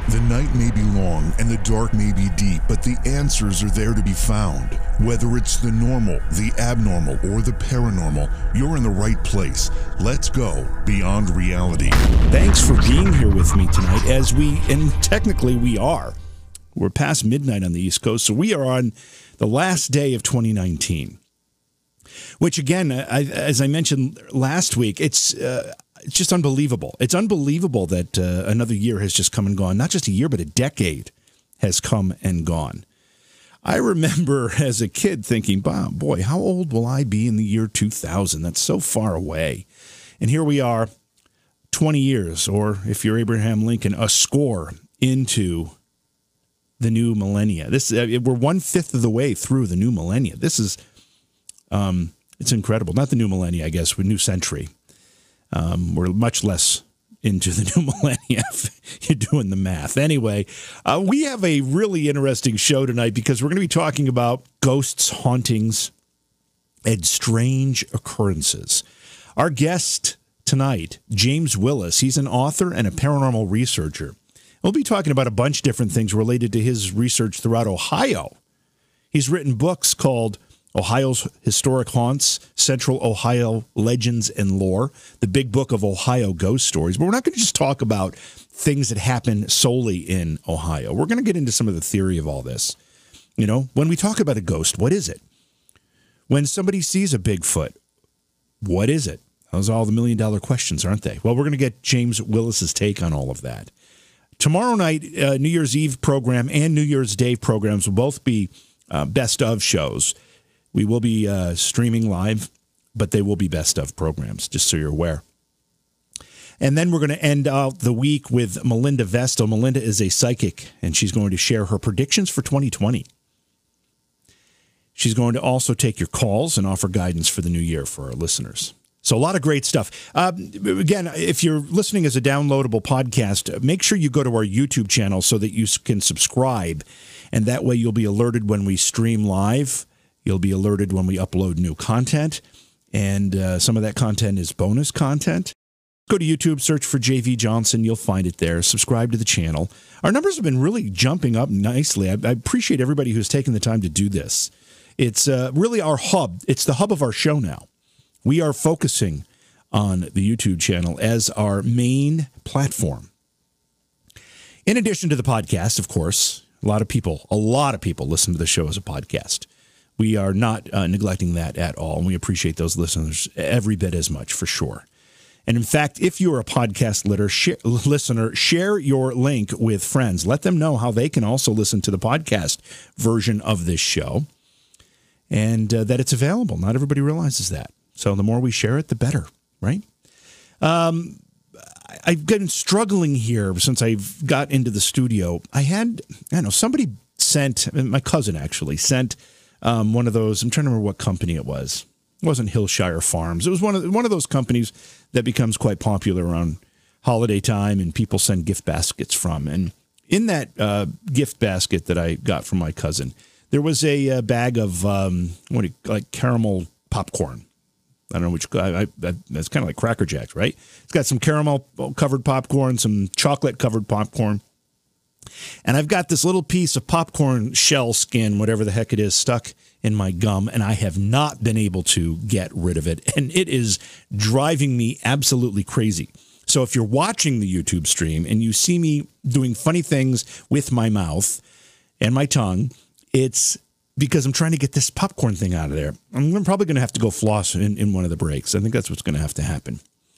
The night may be long and the dark may be deep, but the answers are there to be found. Whether it's the normal, the abnormal, or the paranormal, you're in the right place. Let's go beyond reality. Thanks for being here with me tonight and technically we are. We're past midnight on the East Coast, so we are on the last day of 2019. Which again, as I mentioned last week, it's just unbelievable. It's unbelievable that another year has just come and gone. Not just a year, but a decade has come and gone. I remember as a kid thinking, boy, how old will I be in the year 2000? That's so far away. And here we are, 20 years, or if you're Abraham Lincoln, a score into the new millennia. We're 1/5 of the way through the new millennia. This is, it's incredible. Not the new millennia, I guess, with new century. We're much less into the new millennia if you're doing the math. Anyway, we have a really interesting show tonight because we're going to be talking about ghosts, hauntings, and strange occurrences. Our guest tonight, James Willis, he's an author and a paranormal researcher. We'll be talking about a bunch of different things related to his research throughout Ohio. He's written books called Ohio's Historic Haunts, Central Ohio Legends and Lore, the Big Book of Ohio Ghost Stories. But we're not going to just talk about things that happen solely in Ohio. We're going to get into some of the theory of all this. You know, when we talk about a ghost, what is it? When somebody sees a Bigfoot, what is it? Those are all the million-dollar questions, aren't they? Well, we're going to get James Willis's take on all of that. Tomorrow night, New Year's Eve program and New Year's Day programs will both be best of shows. We will be streaming live, but they will be best of programs, just so you're aware. And then we're going to end out the week with Melinda Vestal. Melinda is a psychic, and she's going to share her predictions for 2020. She's going to also take your calls and offer guidance for the new year for our listeners. So a lot of great stuff. Again, if you're listening as a downloadable podcast, make sure you go to our YouTube channel so that you can subscribe, and that way you'll be alerted when we stream live. You'll be alerted when we upload new content, and some of that content is bonus content. Go to YouTube, search for JV Johnson. You'll find it there. Subscribe to the channel. Our numbers have been really jumping up nicely. I appreciate everybody who's taken the time to do this. It's really our hub. It's the hub of our show now. We are focusing on the YouTube channel as our main platform. In addition to the podcast, of course, a lot of people listen to the show as a podcast. We are not neglecting that at all, and we appreciate those listeners every bit as much, for sure. And in fact, if you're a podcast listener, share your link with friends. Let them know how they can also listen to the podcast version of this show, and that it's available. Not everybody realizes that. So the more we share it, the better, right? I've been struggling here since I've got into the studio. Somebody sent, my cousin actually sent one of those. I'm trying to remember what company it was. It wasn't Hillshire Farms. It was one of those companies that becomes quite popular around holiday time, and people send gift baskets from. And in that gift basket that I got from my cousin, there was a bag of caramel popcorn. I don't know which. That's kind of like Cracker Jacks, right? It's got some caramel covered popcorn, some chocolate covered popcorn. And I've got this little piece of popcorn shell skin, whatever the heck it is, stuck in my gum, and I have not been able to get rid of it. And it is driving me absolutely crazy. So if you're watching the YouTube stream and you see me doing funny things with my mouth and my tongue, it's because I'm trying to get this popcorn thing out of there. I'm probably going to have to go floss in one of the breaks. I think that's what's going to have to happen.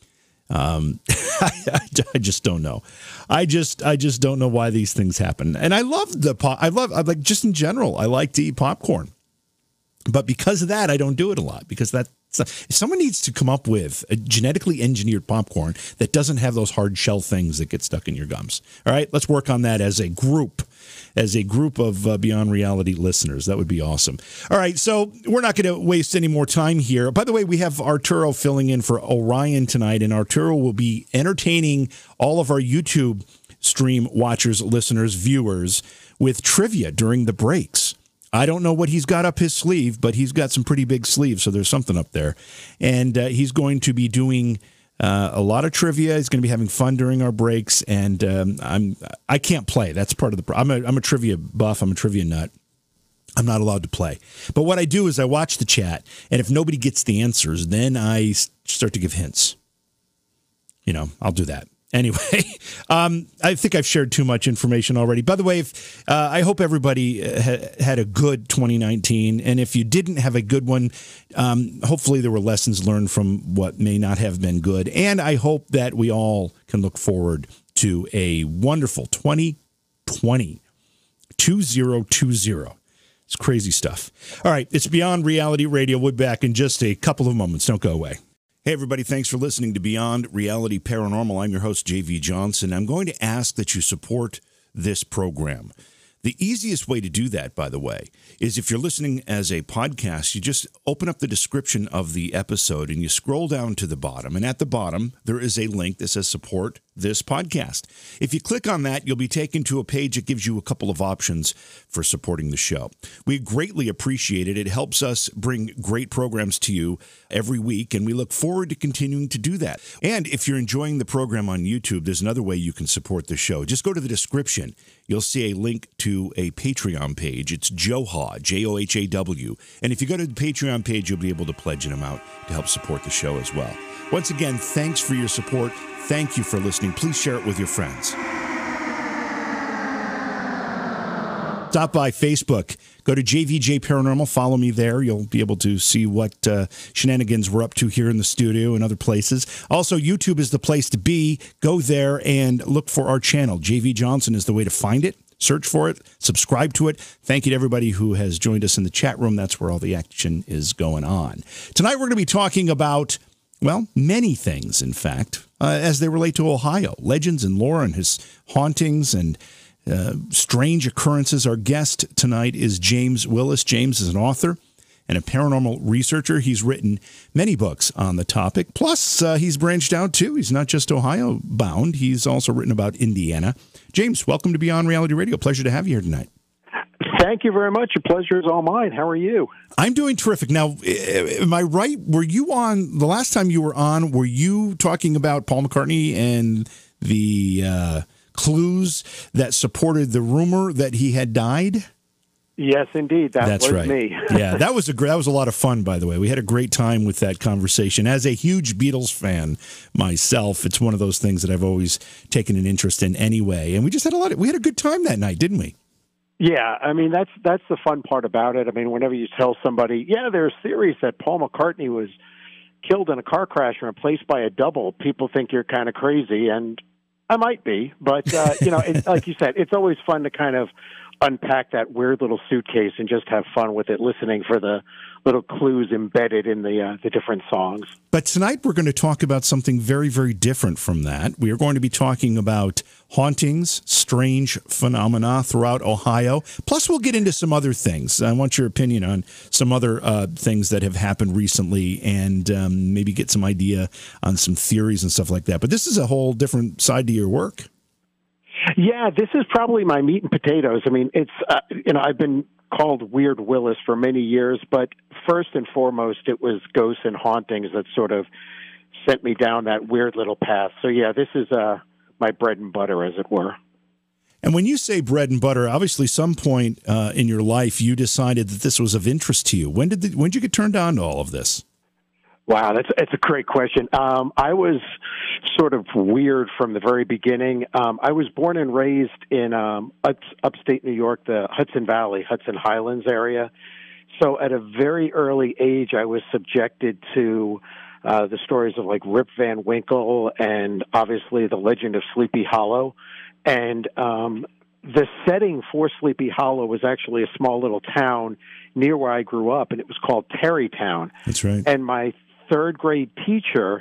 I just don't know. I just don't know why these things happen. And I love just in general, I like to eat popcorn. But because of that, I don't do it a lot, because someone needs to come up with a genetically engineered popcorn that doesn't have those hard shell things that get stuck in your gums. All right, let's work on that as a group of Beyond Reality listeners. That would be awesome. All right, so we're not going to waste any more time here. By the way, we have Arturo filling in for Orion tonight, and Arturo will be entertaining all of our YouTube stream watchers, listeners, viewers with trivia during the breaks. I don't know what he's got up his sleeve, but he's got some pretty big sleeves, so there's something up there. And he's going to be doing A lot of trivia. He's going to be having fun during our breaks, and I can't play. That's part of the. I'm a trivia buff. I'm a trivia nut. I'm not allowed to play. But what I do is I watch the chat, and if nobody gets the answers, then I start to give hints. I'll do that. Anyway, I think I've shared too much information already. By the way, I hope everybody had a good 2019. And if you didn't have a good one, hopefully there were lessons learned from what may not have been good. And I hope that we all can look forward to a wonderful 2020. 2020. It's crazy stuff. All right, it's Beyond Reality Radio. We'll be back in just a couple of moments. Don't go away. Hey, everybody, thanks for listening to Beyond Reality Paranormal. I'm your host, J.V. Johnson. I'm going to ask that you support this program. The easiest way to do that, by the way, is if you're listening as a podcast, you just open up the description of the episode and you scroll down to the bottom. And at the bottom, there is a link that says support this podcast. If you click on that, you'll be taken to a page that gives you a couple of options for supporting the show. We greatly appreciate it. It helps us bring great programs to you every week, and we look forward to continuing to do that. And if you're enjoying the program on YouTube, there's another way you can support the show. Just go to the description. You'll see a link to a Patreon page. It's Johaw, Johhaw. And if you go to the Patreon page, you'll be able to pledge an amount to help support the show as well. Once again, thanks for your support. Thank you for listening. Please share it with your friends. Stop by Facebook. Go to JVJ Paranormal. Follow me there. You'll be able to see what shenanigans we're up to here in the studio and other places. Also, YouTube is the place to be. Go there and look for our channel. JV Johnson is the way to find it. Search for it. Subscribe to it. Thank you to everybody who has joined us in the chat room. That's where all the action is going on. Tonight, we're going to be talking about, well, many things, in fact, as they relate to Ohio. Legends and lore and his hauntings and strange occurrences. Our guest tonight is James Willis. James is an author and a paranormal researcher. He's written many books on the topic. Plus, he's branched out, too. He's not just Ohio bound. He's also written about Indiana. James, welcome to Beyond Reality Radio. Pleasure to have you here tonight. Thank you very much. Your pleasure is all mine. How are you? I'm doing terrific. Now, am I right? Were you on, the last time you were on, were you talking about Paul McCartney and the clues that supported the rumor that he had died? Yes, indeed. That's right. Me. Yeah, that was a lot of fun, by the way. We had a great time with that conversation. As a huge Beatles fan myself, it's one of those things that I've always taken an interest in anyway. And we just had we had a good time that night, didn't we? Yeah, I mean, that's the fun part about it. I mean, whenever you tell somebody, yeah, there's theories that Paul McCartney was killed in a car crash and replaced by a double, people think you're kind of crazy, and I might be. But, like you said, it's always fun to kind of unpack that weird little suitcase and just have fun with it, listening for the little clues embedded in the different songs. But tonight we're going to talk about something very, very different from that. We are going to be talking about hauntings, strange phenomena throughout Ohio. Plus, we'll get into some other things. I want your opinion on some other things that have happened recently and maybe get some idea on some theories and stuff like that. But this is a whole different side to your work. Yeah, this is probably my meat and potatoes. I mean, it's, I've been called Weird Willis for many years, but first and foremost, it was ghosts and hauntings that sort of sent me down that weird little path. So, yeah, this is my bread and butter, as it were. And when you say bread and butter, obviously some point in your life you decided that this was of interest to you. When did you get turned on to all of this? Wow, that's a great question. I was sort of weird from the very beginning. I was born and raised in upstate New York, the Hudson Valley, Hudson Highlands area. So at a very early age, I was subjected to the stories of like Rip Van Winkle and obviously the legend of Sleepy Hollow. And the setting for Sleepy Hollow was actually a small little town near where I grew up, and it was called Tarrytown. That's right. And my third grade teacher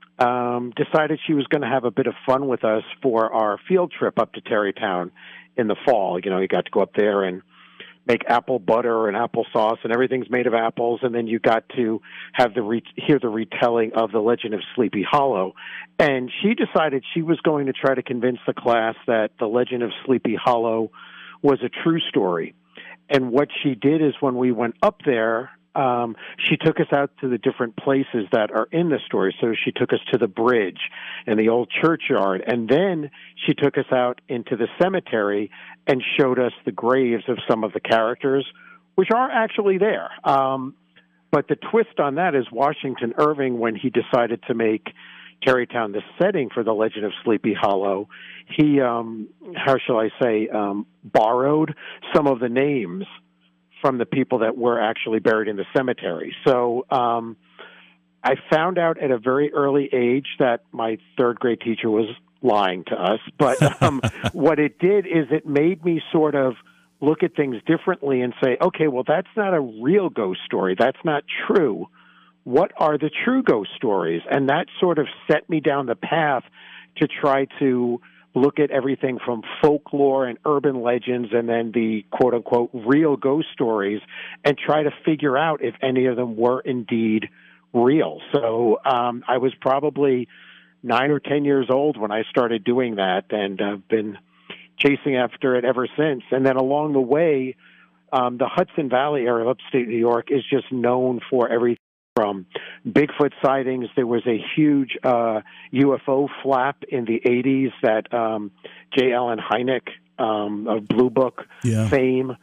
decided she was going to have a bit of fun with us for our field trip up to Tarrytown in the fall. You know, you got to go up there and make apple butter and applesauce, and everything's made of apples. And then you got to have hear the retelling of the legend of Sleepy Hollow. And she decided she was going to try to convince the class that the legend of Sleepy Hollow was a true story. And what she did is when we went up there, She took us out to the different places that are in the story. So she took us to the bridge and the old churchyard, and then she took us out into the cemetery and showed us the graves of some of the characters, which are actually there. But the twist on that is Washington Irving, when he decided to make Tarrytown the setting for the Legend of Sleepy Hollow, he, how shall I say, borrowed some of the names from the people that were actually buried in the cemetery. So I found out at a very early age that my third grade teacher was lying to us. But what it did is it made me sort of look at things differently and say, okay, well, that's not a real ghost story. That's not true. What are the true ghost stories? And that sort of set me down the path to try to look at everything from folklore and urban legends and then the quote-unquote real ghost stories and try to figure out if any of them were indeed real. So I was probably 9 or 10 years old when I started doing that, and I've been chasing after it ever since. And then along the way, the Hudson Valley area of upstate New York is just known for everything from Bigfoot sightings. There was a huge UFO flap in the 80s that J. Allen Hynek of Blue Book fame,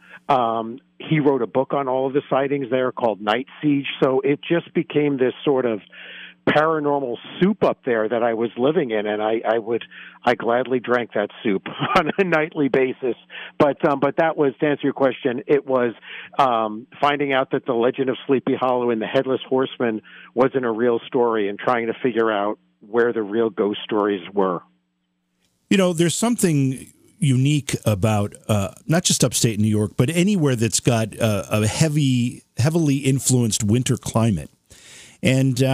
he wrote a book on all of the sightings there called Night Siege. So it just became this sort of paranormal soup up there that I was living in, and I gladly drank that soup on a nightly basis. But that was, to answer your question, it was finding out that the Legend of Sleepy Hollow and the Headless Horseman wasn't a real story, and trying to figure out where the real ghost stories were. You know, there's something unique about not just upstate New York, but anywhere that's got a heavily influenced winter climate. And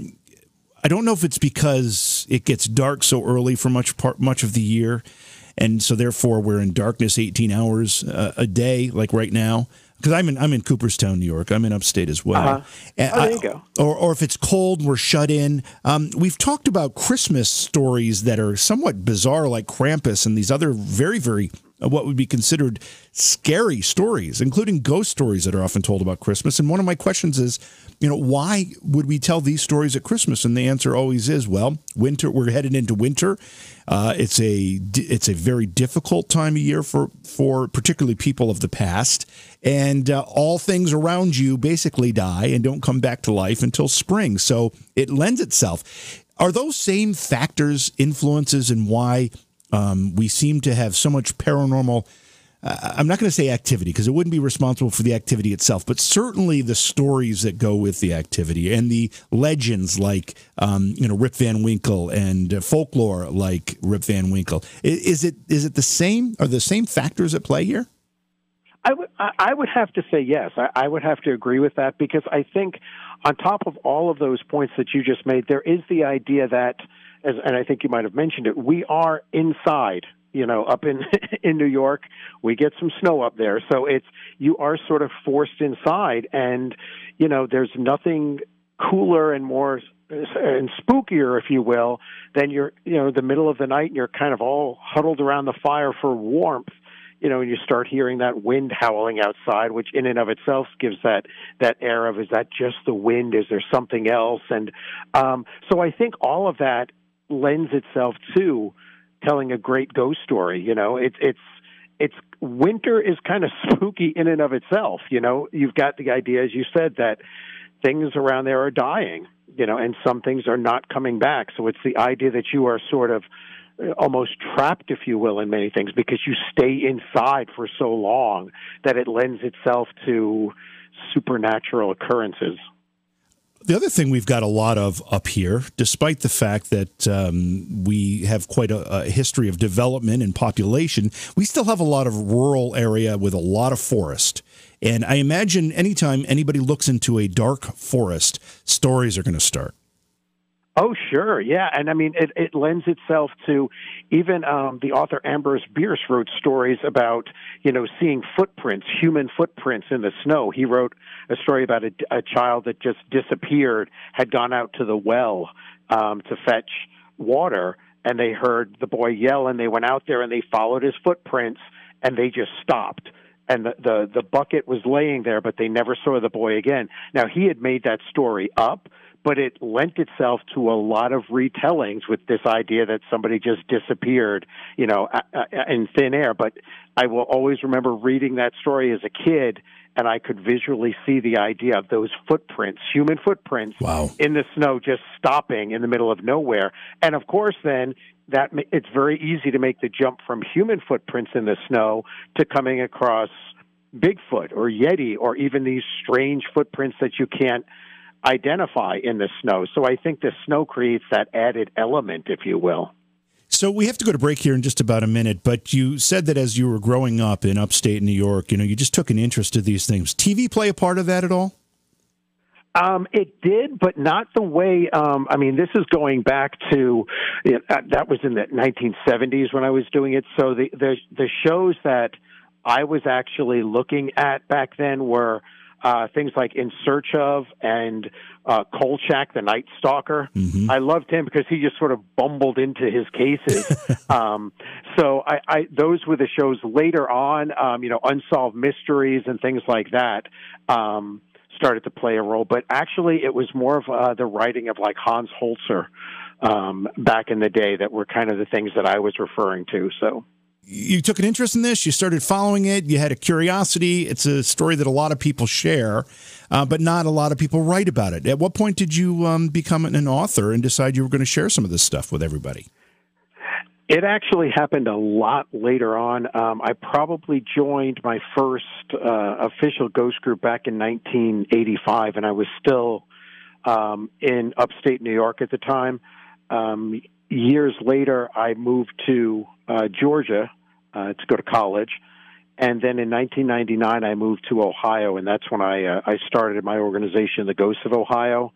I don't know if it's because it gets dark so early for much of the year, and so therefore we're in darkness 18 hours a day, like right now. Because I'm in Cooperstown, New York. I'm in upstate as well. There you go. Or if it's cold, we're shut in. We've talked about Christmas stories that are somewhat bizarre, like Krampus and these other very, very what would be considered scary stories, including ghost stories that are often told about Christmas. And one of my questions is, you know, why would we tell these stories at Christmas? And the answer always is, well, winter. We're headed into winter. It's a very difficult time of year for particularly people of the past, and all things around you basically die and don't come back to life until spring. So it lends itself. Are those same factors influences in why we seem to have so much paranormal? I'm not going to say activity because it wouldn't be responsible for the activity itself, but certainly the stories that go with the activity and the legends like, Rip Van Winkle and folklore like Rip Van Winkle. Is it the same? Are the same factors at play here? I would have to say yes. I would have to agree with that, because I think on top of all of those points that you just made, there is the idea that, and I think you might have mentioned it, we are inside. Up in New York, we get some snow up there. So you are sort of forced inside, and, there's nothing cooler and more and spookier, if you will, than you're, the middle of the night and you're kind of all huddled around the fire for warmth, and you start hearing that wind howling outside, which in and of itself gives that air of, is that just the wind? Is there something else? And so I think all of that lends itself to telling a great ghost story. It's winter is kind of spooky in and of itself. You've got the idea, as you said, that things around there are dying, and some things are not coming back. So it's the idea that you are sort of almost trapped, if you will, in many things, because you stay inside for so long that it lends itself to supernatural occurrences. The other thing we've got a lot of up here, despite the fact that we have quite a history of development and population, we still have a lot of rural area with a lot of forest. And I imagine anytime anybody looks into a dark forest, stories are going to start. Oh, sure. Yeah. And I mean, it lends itself to even the author Ambrose Bierce wrote stories about, seeing footprints, human footprints in the snow. He wrote a story about a child that just disappeared, had gone out to the well to fetch water, and they heard the boy yell, and they went out there and they followed his footprints, and they just stopped. and the bucket was laying there, but they never saw the boy again. Now, he had made that story up, but it lent itself to a lot of retellings with this idea that somebody just disappeared, in thin air. But I will always remember reading that story as a kid, and I could visually see the idea of those footprints, human footprints, wow, in the snow, just stopping in the middle of nowhere. And of course, then it's very easy to make the jump from human footprints in the snow to coming across Bigfoot or Yeti or even these strange footprints that you can't identify in the snow. So I think the snow creates that added element, if you will. So we have to go to break here in just about a minute, but you said that as you were growing up in upstate New York, you just took an interest in these things. TV play a part of that at all? It did, but not the way, this is going back to, that was in the 1970s when I was doing it. So the shows that I was actually looking at back then were things like In Search Of and Kolchak, the Night Stalker. Mm-hmm. I loved him because he just sort of bumbled into his cases. So those were the shows later on, Unsolved Mysteries and things like that started to play a role. But actually it was more of the writing of like Hans Holzer back in the day that were kind of the things that I was referring to. So you took an interest in this, you started following it, you had a curiosity. It's a story that a lot of people share, but not a lot of people write about it. At what point did you become an author and decide you were going to share some of this stuff with everybody? It actually happened a lot later on. I probably joined my first official ghost group back in 1985, and I was still in upstate New York at the time. Years later, I moved to Georgia to go to college. And then in 1999, I moved to Ohio, and that's when I started my organization, the Ghosts of Ohio.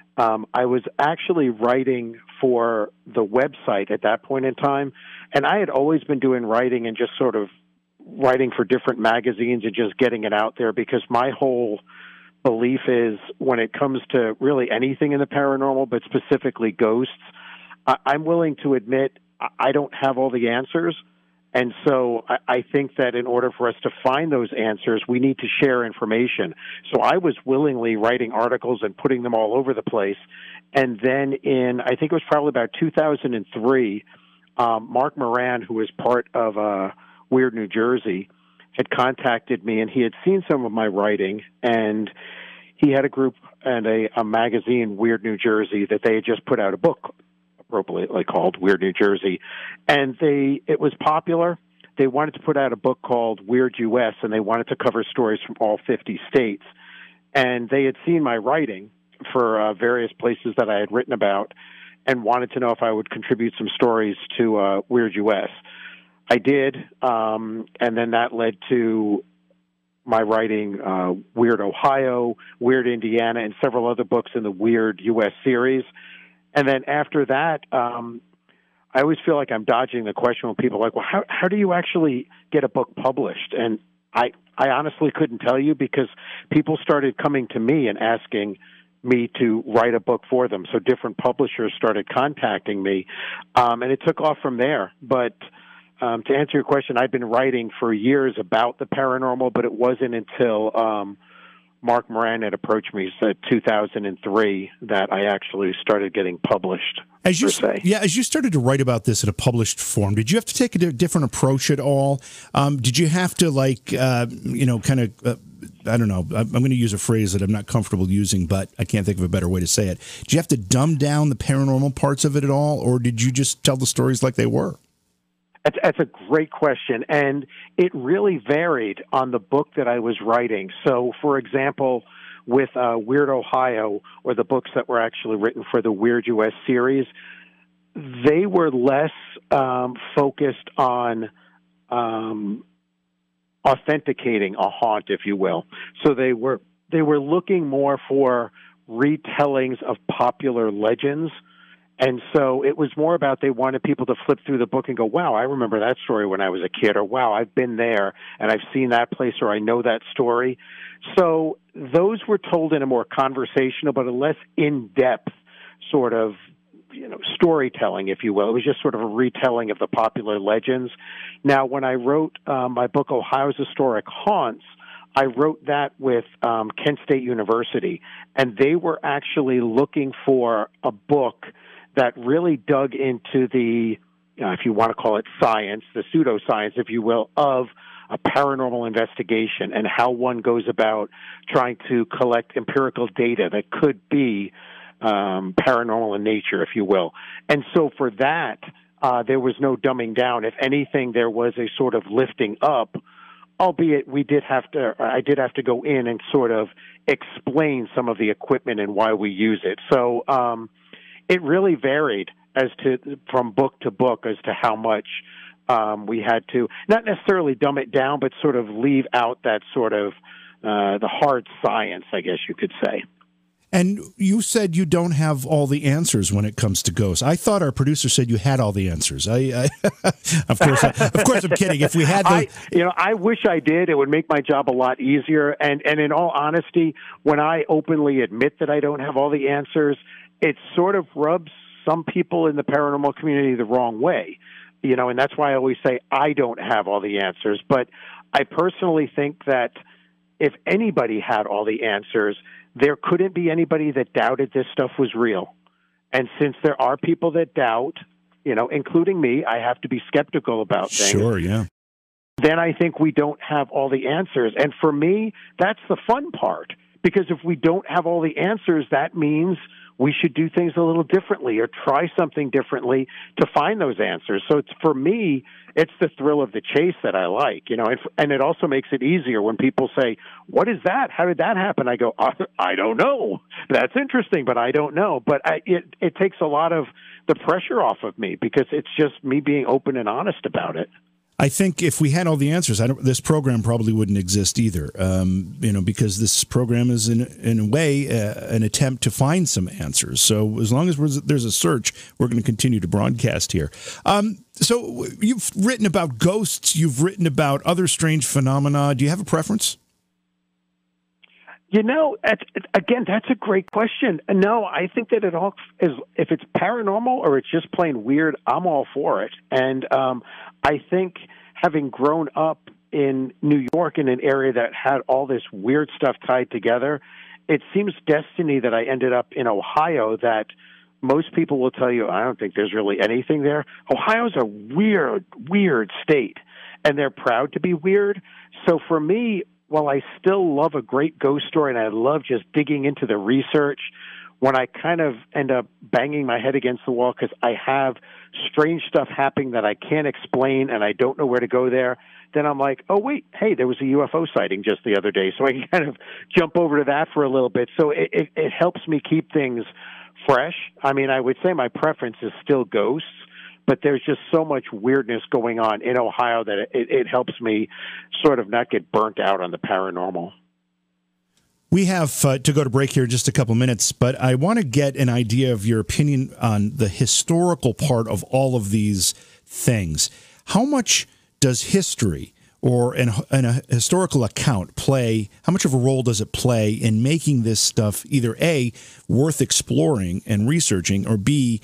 I was actually writing for the website at that point in time, and I had always been doing writing and just sort of writing for different magazines and just getting it out there, because my whole belief is when it comes to really anything in the paranormal, but specifically ghosts, I'm willing to admit I don't have all the answers. And so I think that in order for us to find those answers, we need to share information. So I was willingly writing articles and putting them all over the place. And then I think it was probably about 2003, Mark Moran, who was part of Weird New Jersey, had contacted me, and he had seen some of my writing, and he had a group and a magazine, Weird New Jersey, that they had just put out a book appropriately called Weird New Jersey, and it was popular. They wanted to put out a book called Weird US, and they wanted to cover stories from all 50 states. And they had seen my writing for various places that I had written about and wanted to know if I would contribute some stories to Weird US. I did, and then that led to my writing Weird Ohio, Weird Indiana, and several other books in the Weird US series. And then after that, I always feel like I'm dodging the question when people are like, well, how do you actually get a book published? And I honestly couldn't tell you, because people started coming to me and asking me to write a book for them. So different publishers started contacting me, and it took off from there. But to answer your question, I've been writing for years about the paranormal, but it wasn't until Mark Moran had approached me in 2003 that I actually started getting published. As you started to write about this in a published form, did you have to take a different approach at all? Did you have to I don't know, I'm going to use a phrase that I'm not comfortable using, but I can't think of a better way to say it. Did you have to dumb down the paranormal parts of it at all, or did you just tell the stories like they were? That's a great question, and it really varied on the book that I was writing. So, for example, with Weird Ohio, or the books that were actually written for the Weird US series, they were less focused on authenticating a haunt, if you will. So they were looking more for retellings of popular legends. And so it was more about they wanted people to flip through the book and go, wow, I remember that story when I was a kid, or wow, I've been there and I've seen that place, or I know that story. So those were told in a more conversational but a less in-depth sort of storytelling, if you will. It was just sort of a retelling of the popular legends. Now, when I wrote my book, Ohio's Historic Haunts, I wrote that with Kent State University, and they were actually looking for a book that really dug into the, if you want to call it science, the pseudoscience, if you will, of a paranormal investigation and how one goes about trying to collect empirical data that could be paranormal in nature, if you will. And so for that, there was no dumbing down. If anything, there was a sort of lifting up, albeit I did have to go in and sort of explain some of the equipment and why we use it. So it really varied from book to book as to how much we had to not necessarily dumb it down, but sort of leave out that sort of the hard science, I guess you could say. And you said you don't have all the answers when it comes to ghosts. I thought our producer said you had all the answers. Of course, I'm kidding. If we had I wish I did. It would make my job a lot easier. And in all honesty, when I openly admit that I don't have all the answers, it sort of rubs some people in the paranormal community the wrong way. And that's why I always say I don't have all the answers. But I personally think that if anybody had all the answers, there couldn't be anybody that doubted this stuff was real. And since there are people that doubt, including me, I have to be skeptical about things. Sure, yeah. Then I think we don't have all the answers. And for me, that's the fun part. Because if we don't have all the answers, that means we should do things a little differently or try something differently to find those answers. So for me, it's the thrill of the chase that I like, and it also makes it easier when people say, "What is that? How did that happen?" I go, "I don't know. That's interesting, but I don't know." But it takes a lot of the pressure off of me because it's just me being open and honest about it. I think if we had all the answers, this program probably wouldn't exist either, because this program is in a way an attempt to find some answers. So as long as there's a search, we're going to continue to broadcast here. So you've written about ghosts. You've written about other strange phenomena. Do you have a preference? Again, that's a great question. No, I think that it all is, if it's paranormal or it's just plain weird, I'm all for it. And I think having grown up in New York in an area that had all this weird stuff tied together, it seems destiny that I ended up in Ohio that most people will tell you, I don't think there's really anything there. Ohio's a weird, weird state, and they're proud to be weird. So for me, while I still love a great ghost story and I love just digging into the research, when I kind of end up banging my head against the wall because I have strange stuff happening that I can't explain and I don't know where to go there, then I'm like, oh, wait, hey, there was a UFO sighting just the other day. So I can kind of jump over to that for a little bit. So it helps me keep things fresh. I mean, I would say my preference is still ghosts, but there's just so much weirdness going on in Ohio that it helps me sort of not get burnt out on the paranormal. We have to go to break here in just a couple minutes, but I want to get an idea of your opinion on the historical part of all of these things. How much does history or a historical account play, how much of a role does it play in making this stuff either A, worth exploring and researching, or B,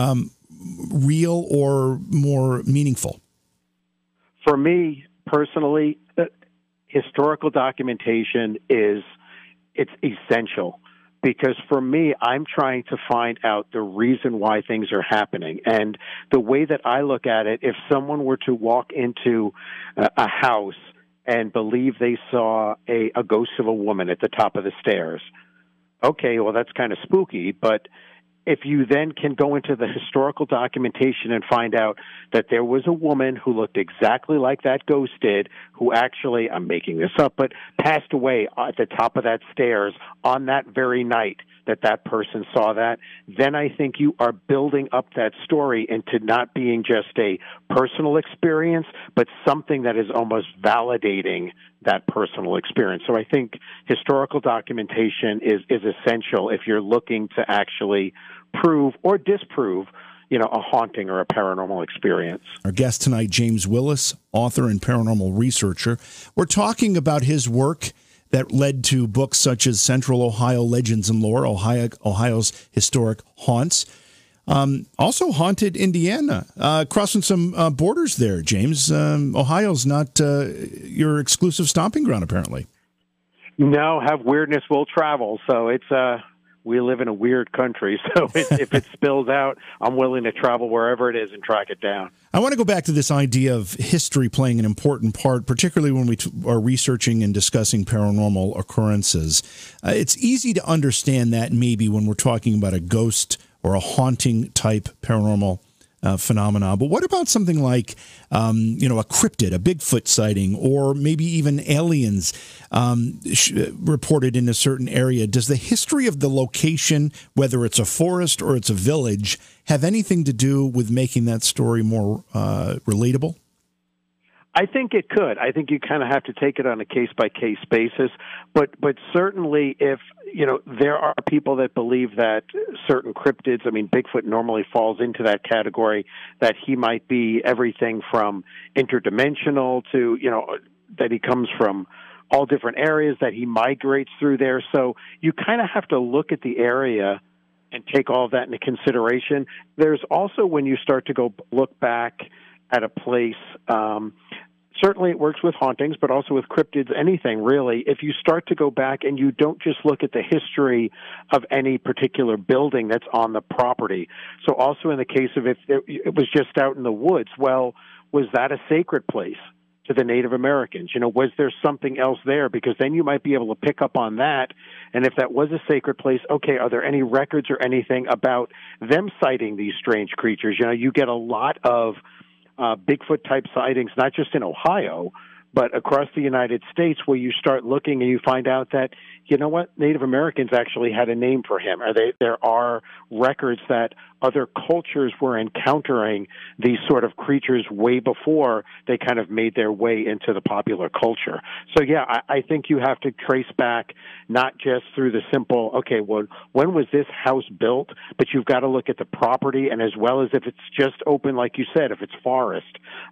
real or more meaningful? For me, personally, historical documentation it's essential because for me, I'm trying to find out the reason why things are happening. And the way that I look at it, if someone were to walk into a house and believe they saw a ghost of a woman at the top of the stairs, okay, well, that's kind of spooky, but if you then can go into the historical documentation and find out that there was a woman who looked exactly like that ghost did, who actually, I'm making this up, but passed away at the top of that stairs on that very night that person saw that, then I think you are building up that story into not being just a personal experience, but something that is almost validating that personal experience. So I think historical documentation is essential if you're looking to actually prove or disprove, a haunting or a paranormal experience. Our guest tonight, James Willis, author and paranormal researcher. We're talking about his work that led to books such as Central Ohio Legends and Lore, Ohio's Historic Haunts. Also haunted Indiana, crossing some borders there, James. Ohio's not your exclusive stomping ground, apparently. No, have weirdness will travel. So it's we live in a weird country. So if it spills out, I'm willing to travel wherever it is and track it down. I want to go back to this idea of history playing an important part, particularly when we are researching and discussing paranormal occurrences. It's easy to understand that maybe when we're talking about a ghost or a haunting type paranormal phenomena. But what about something like, a cryptid, a Bigfoot sighting, or maybe even aliens reported in a certain area? Does the history of the location, whether it's a forest or it's a village, have anything to do with making that story more relatable? I think it could. I think you kind of have to take it on a case-by-case basis. But certainly if, there are people that believe that certain cryptids, Bigfoot normally falls into that category, that he might be everything from interdimensional to, that he comes from all different areas, that he migrates through there. So you kind of have to look at the area and take all of that into consideration. There's also when you start to go look back at a place, certainly it works with hauntings, but also with cryptids, anything really. If you start to go back and you don't just look at the history of any particular building that's on the property. So also in the case of if it was just out in the woods, well, was that a sacred place to the Native Americans? Was there something else there? Because then you might be able to pick up on that. And if that was a sacred place, okay, are there any records or anything about them sighting these strange creatures? You get a lot of Bigfoot-type sightings, not just in Ohio, but across the United States, where you start looking and you find out that, Native Americans actually had a name for him. There are records that other cultures were encountering these sort of creatures way before they kind of made their way into the popular culture. So, yeah, I think you have to trace back not just through the simple, okay, well, when was this house built? But you've got to look at the property, and as well as if it's just open, like you said, if it's forest.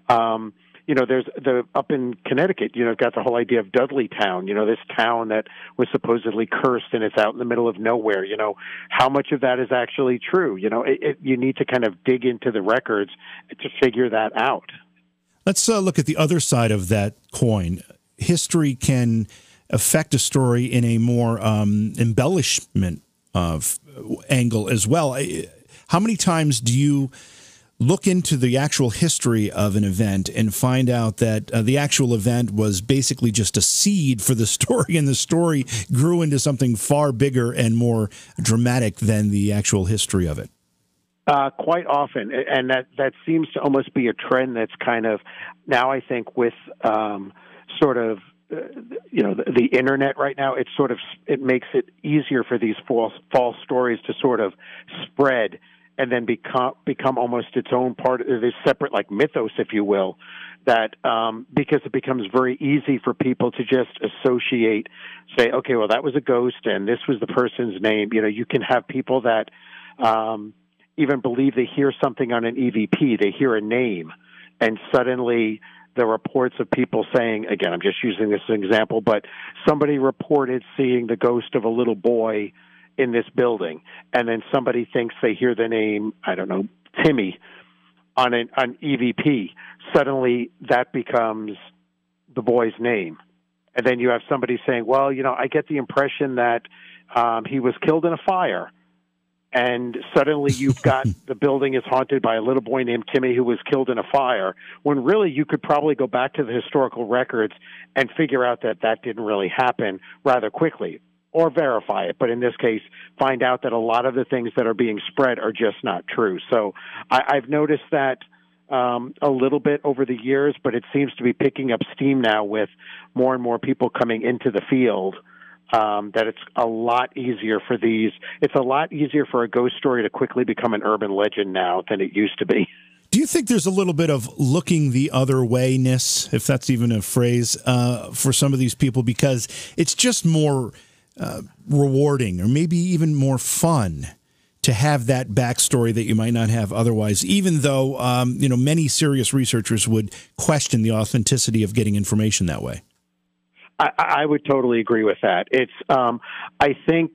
There's up in Connecticut, got the whole idea of Dudleytown, this town that was supposedly cursed and it's out in the middle of nowhere. How much of that is actually true? You need to kind of dig into the records to figure that out. Let's look at the other side of that coin. History can affect a story in a more embellishment of angle as well. How many times do you look into the actual history of an event and find out that the actual event was basically just a seed for the story, and the story grew into something far bigger and more dramatic than the actual history of it? Quite often, and that seems to almost be a trend that's kind of now, I think, with sort of the internet right now, it makes it easier for these false stories to sort of spread and then become almost its own part, this separate like mythos, if you will, that because it becomes very easy for people to just associate, say, okay, well, that was a ghost and this was the person's name. You can have people that even believe they hear something on an EVP, they hear a name, and suddenly the reports of people saying, again, I'm just using this as an example, but somebody reported seeing the ghost of a little boy in this building, and then somebody thinks they hear the name, I don't know, Timmy on EVP. Suddenly that becomes the boy's name. And then you have somebody saying, well, I get the impression that he was killed in a fire. And suddenly you've got the building is haunted by a little boy named Timmy who was killed in a fire, when really you could probably go back to the historical records and figure out that that didn't really happen rather quickly, or verify it. But in this case, find out that a lot of the things that are being spread are just not true. So I've noticed that a little bit over the years, but it seems to be picking up steam now with more and more people coming into the field, that it's a lot easier for it's a lot easier for a ghost story to quickly become an urban legend now than it used to be. Do you think there's a little bit of looking the other way-ness, if that's even a phrase, for some of these people, because it's just more rewarding or maybe even more fun to have that backstory that you might not have otherwise, even though, many serious researchers would question the authenticity of getting information that way? I would totally agree with that. It's, I think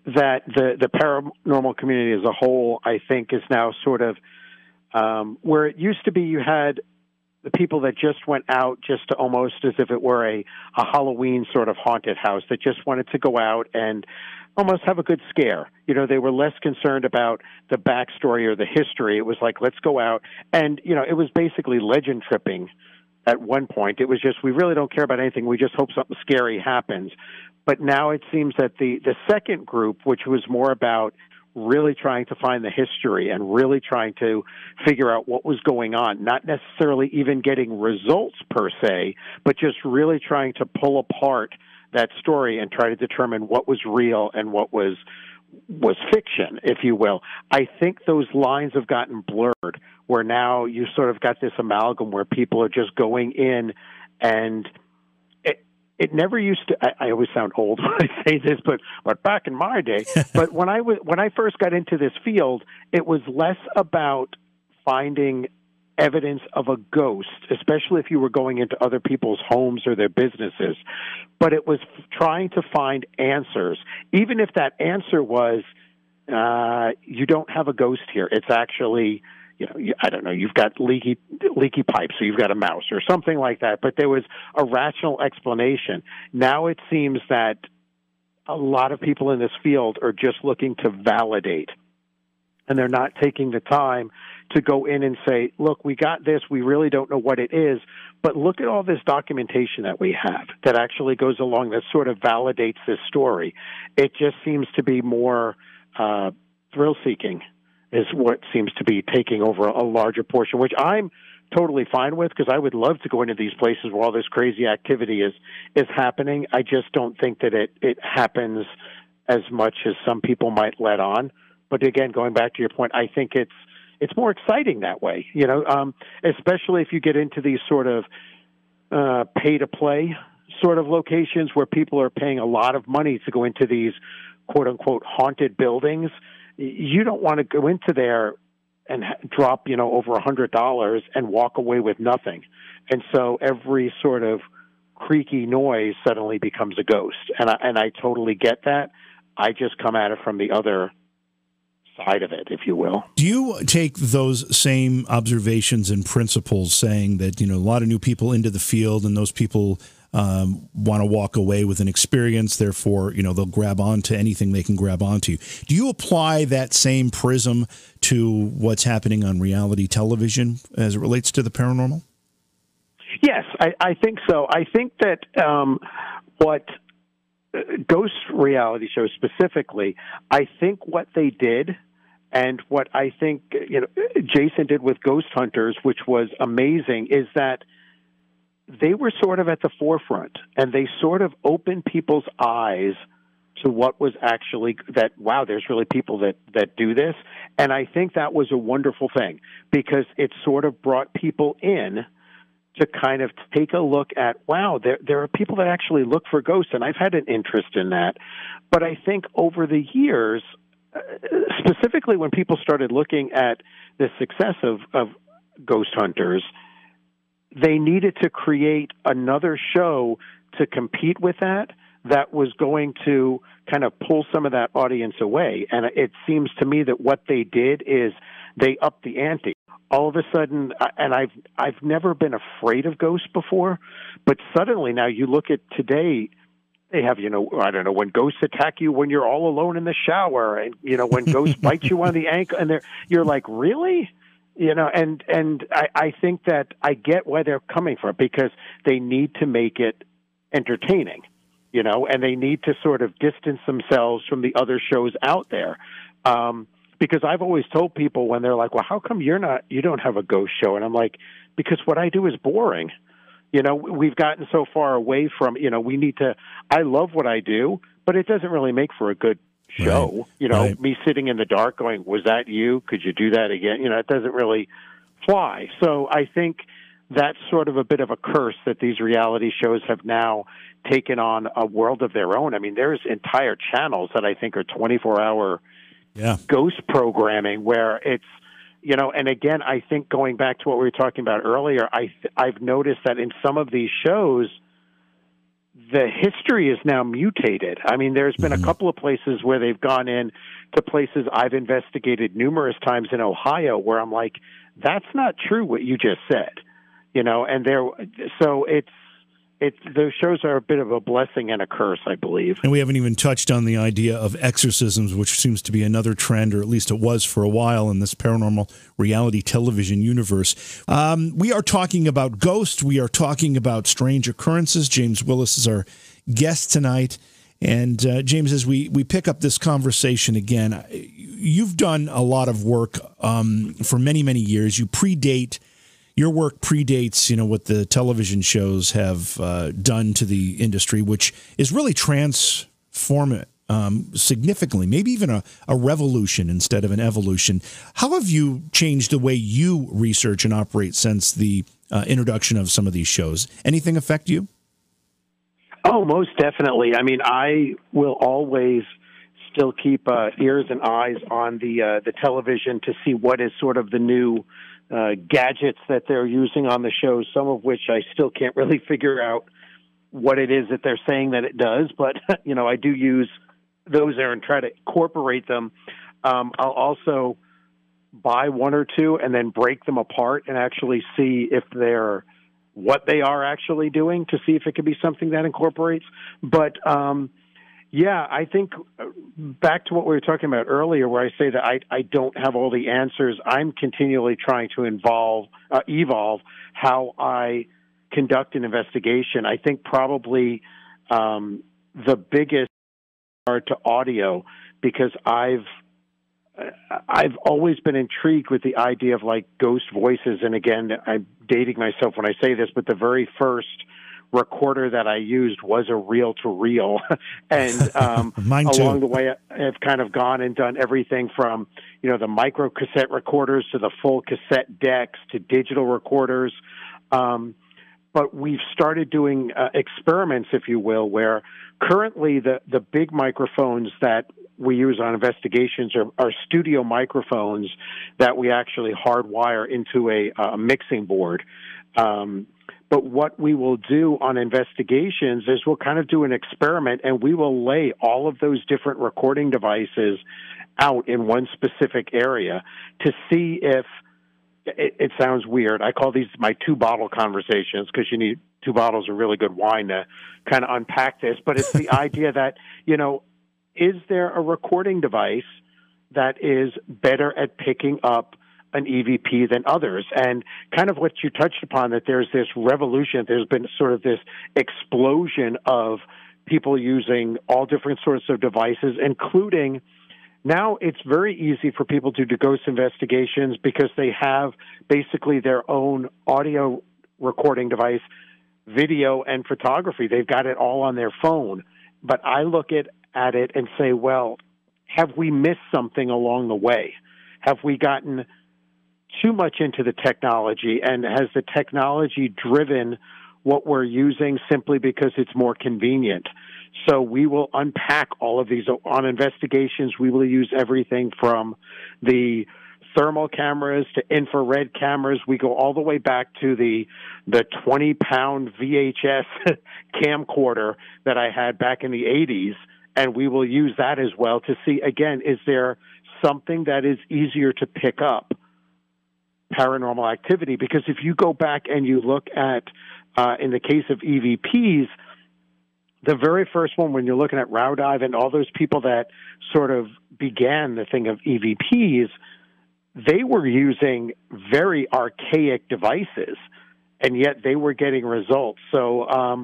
that the paranormal community as a whole, I think, is now sort of where it used to be you had the people that just went out just to almost as if it were a Halloween sort of haunted house that just wanted to go out and almost have a good scare. You know, they were less concerned about the backstory or the history. It was like, let's go out. And, you know, it was basically legend tripping at one point. It was just, we really don't care about anything. We just hope something scary happens. But now it seems that the second group, which was more about really trying to find the history and really trying to figure out what was going on, not necessarily even getting results per se, but just really trying to pull apart that story and try to determine what was real and what was fiction, if you will. I think those lines have gotten blurred, where now you sort of got this amalgam where people are just going in, and it never used to. I always sound old when I say this, but back in my day, but when I first got into this field, it was less about finding evidence of a ghost, especially if you were going into other people's homes or their businesses, but it was trying to find answers, even if that answer was, you don't have a ghost here. It's actually, you know, I don't know, you've got leaky pipes, so you've got a mouse or something like that, but there was a rational explanation. Now it seems that a lot of people in this field are just looking to validate, and they're not taking the time to go in and say, look, we got this, we really don't know what it is, but look at all this documentation that we have that actually goes along that sort of validates this story. It just seems to be more thrill-seeking is what seems to be taking over a larger portion, which I'm totally fine with, because I would love to go into these places where all this crazy activity is happening. I just don't think that it happens as much as some people might let on. But again, going back to your point, I think it's more exciting that way, you know, especially if you get into these sort of pay-to-play sort of locations where people are paying a lot of money to go into these quote-unquote haunted buildings. You don't want to go into there and drop, you know, over $100 and walk away with nothing. And so every sort of creaky noise suddenly becomes a ghost. And I totally get that. I just come at it from the other side of it, if you will. Do you take those same observations and principles, saying that, you know, a lot of new people into the field, and those people want to walk away with an experience, therefore, you know, they'll grab onto anything they can grab onto? Do you apply that same prism to what's happening on reality television as it relates to the paranormal? Yes, I think so. I think that what ghost reality shows specifically, I think what they did, and what I think, you know, Jason did with Ghost Hunters, which was amazing, is that they were sort of at the forefront, and they sort of opened people's eyes to what was actually that, wow, there's really people that do this. And I think that was a wonderful thing, because it sort of brought people in to kind of take a look at, wow, there are people that actually look for ghosts, and I've had an interest in that. But I think over the years, specifically when people started looking at the success of Ghost Hunters, they needed to create another show to compete with that was going to kind of pull some of that audience away. And it seems to me that what they did is they upped the ante. All of a sudden, and I've never been afraid of ghosts before, but suddenly now you look at today, they have, you know, I don't know, when ghosts attack you when you're all alone in the shower, and, you know, when ghosts bite you on the ankle, and you're like, really? You know, and I think that I get why they're coming from, because they need to make it entertaining, you know, and they need to sort of distance themselves from the other shows out there. Because I've always told people when they're like, well, how come you don't have a ghost show? And I'm like, because what I do is boring. You know, we've gotten so far away from, you know, I love what I do, but it doesn't really make for a good show. Right. You know, right. Me sitting in the dark going, was that you? Could you do that again? You know, it doesn't really fly. So I think that's sort of a bit of a curse that these reality shows have now taken on a world of their own. I mean, there's entire channels that I think are 24-hour ghost programming where it's, you know, and again, I think going back to what we were talking about earlier, I've noticed that in some of these shows, the history is now mutated. I mean, there's been a couple of places where they've gone in to places I've investigated numerous times in Ohio where I'm like, that's not true what you just said, and so those shows are a bit of a blessing and a curse, I believe. And we haven't even touched on the idea of exorcisms, which seems to be another trend, or at least it was for a while in this paranormal reality television universe. We are talking about ghosts. We are talking about strange occurrences. James Willis is our guest tonight. And James, as we pick up this conversation again, you've done a lot of work for many, many years. Your work predates, what the television shows have done to the industry, which is really transform it significantly, maybe even a revolution instead of an evolution. How have you changed the way you research and operate since the introduction of some of these shows? Anything affect you? Oh, most definitely. I mean, I will always still keep ears and eyes on the television to see what is sort of the new gadgets that they're using on the show, some of which I still can't really figure out what it is that they're saying that it does. But, I do use those there and try to incorporate them. I'll also buy one or two and then break them apart and actually see if they're what they are actually doing to see if it could be something that incorporates. But, I think back to what we were talking about earlier, where I say that I don't have all the answers. I'm continually trying to evolve how I conduct an investigation. I think probably the biggest are to audio, because I've always been intrigued with the idea of like ghost voices. And again, I'm dating myself when I say this, but the very first recorder that I used was a reel-to-reel. And along the way, I've kind of gone and done everything from, the micro cassette recorders to the full cassette decks to digital recorders. But we've started doing experiments, if you will, where currently the big microphones that we use on investigations are studio microphones that we actually hardwire into a mixing board. But what we will do on investigations is we'll kind of do an experiment, and we will lay all of those different recording devices out in one specific area to see if it sounds weird. I call these my 2-bottle conversations, because you need 2 bottles of really good wine to kind of unpack this. But it's the idea that, is there a recording device that is better at picking up an EVP than others? And kind of what you touched upon, that there's this revolution, there's been sort of this explosion of people using all different sorts of devices, including now it's very easy for people to do ghost investigations because they have basically their own audio recording device, video, and photography. They've got it all on their phone. But I look at it and say, well, have we missed something along the way? Have we gotten too much into the technology, and has the technology driven what we're using simply because it's more convenient? So we will unpack all of these. On investigations, we will use everything from the thermal cameras to infrared cameras. We go all the way back to the 20-pound VHS camcorder that I had back in the 80s, and we will use that as well to see, again, is there something that is easier to pick up paranormal activity? Because if you go back and you look at, in the case of EVPs, the very first one, when you're looking at Raudive and all those people that sort of began the thing of EVPs, they were using very archaic devices, and yet they were getting results. So,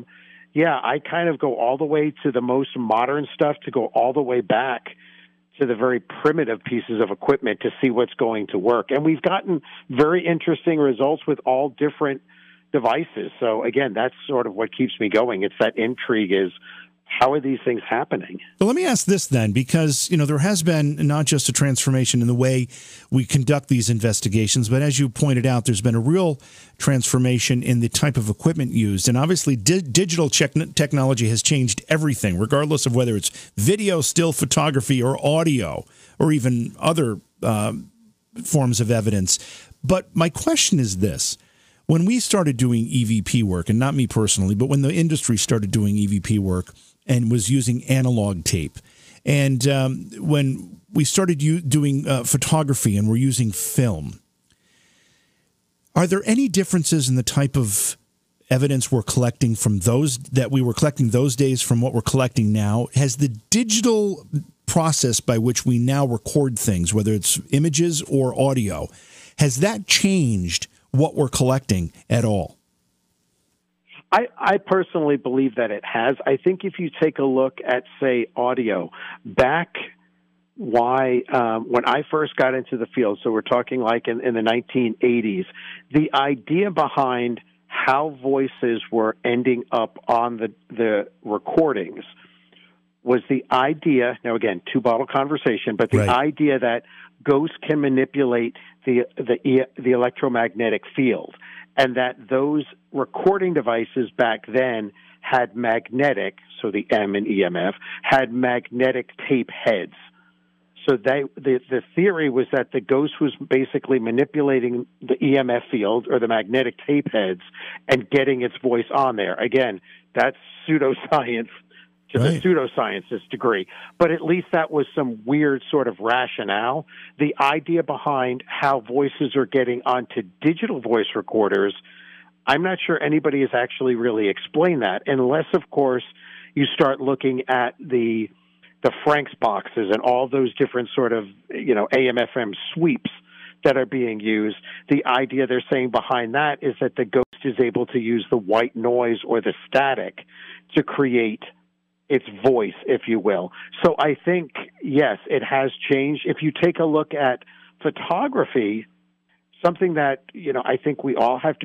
I kind of go all the way to the most modern stuff to go all the way back to the very primitive pieces of equipment to see what's going to work. And we've gotten very interesting results with all different devices. So again, that's sort of what keeps me going. It's that intrigue is, how are these things happening? But let me ask this then, because, there has been not just a transformation in the way we conduct these investigations, but as you pointed out, there's been a real transformation in the type of equipment used. And obviously, digital technology has changed everything, regardless of whether it's video, still photography, or audio, or even other forms of evidence. But my question is this. when we started doing EVP work, and not me personally, but when the industry started doing EVP work and was using analog tape, and when we started doing photography and we're using film, are there any differences in the type of evidence we're collecting from those that we were collecting those days from what we're collecting now? Has the digital process by which we now record things, whether it's images or audio, has that changed what we're collecting at all? I personally believe that it has. I think if you take a look at, say, audio, back when I first got into the field, so we're talking like in the 1980s, the idea behind how voices were ending up on the recordings was the idea, now again, two-bottle conversation, but the idea that ghosts can manipulate the electromagnetic field, and that those recording devices back then had magnetic, so the M in EMF, had magnetic tape heads. So the theory was that the ghost was basically manipulating the EMF field or the magnetic tape heads and getting its voice on there. Again, that's pseudoscience to the pseudoscientist degree. But at least that was some weird sort of rationale. The idea behind how voices are getting onto digital voice recorders, I'm not sure anybody has actually really explained that, unless, of course, you start looking at the Franks boxes and all those different sort of, AM/FM sweeps that are being used. The idea they're saying behind that is that the ghost is able to use the white noise or the static to create its voice, if you will. So I think, yes, it has changed. If you take a look at photography, something that, I think we have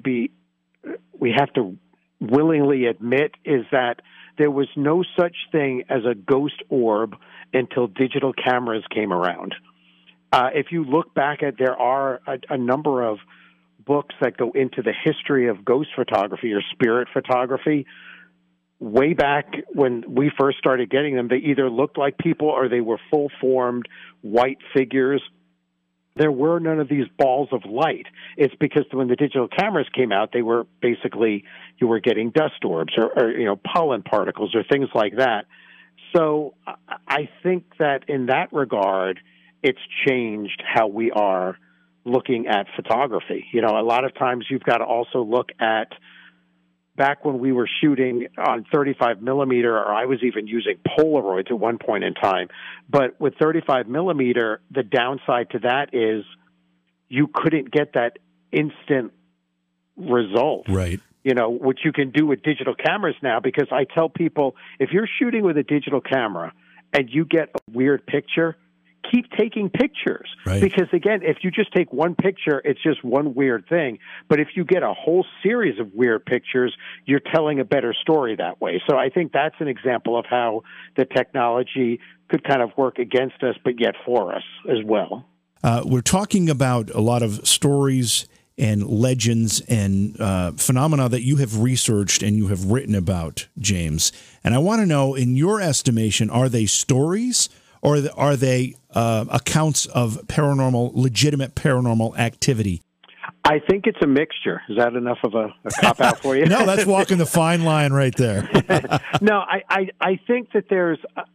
to willingly admit is that there was no such thing as a ghost orb until digital cameras came around. If you look back there are a number of books that go into the history of ghost photography or spirit photography. Way back when we first started getting them, they either looked like people or they were full-formed white figures. There were none of these balls of light. It's because when the digital cameras came out, they were basically, you were getting dust orbs or pollen particles or things like that. So I think that in that regard, it's changed how we are looking at photography. A lot of times you've got to also look at back when we were shooting on 35 millimeter, or I was even using Polaroids at one point in time. But with 35 millimeter, the downside to that is you couldn't get that instant result. Right. Which you can do with digital cameras now, because I tell people, if you're shooting with a digital camera and you get a weird picture, keep taking pictures. Right. Because, again, if you just take one picture, it's just one weird thing. But if you get a whole series of weird pictures, you're telling a better story that way. So I think that's an example of how the technology could kind of work against us, but yet for us as well. We're talking about a lot of stories and legends and phenomena that you have researched and you have written about, James. And I want to know, in your estimation, are they stories or are they accounts of legitimate paranormal activity? I think it's a mixture. Is that enough of a cop-out for you? No, that's walking the fine line right there. No, I think that there's...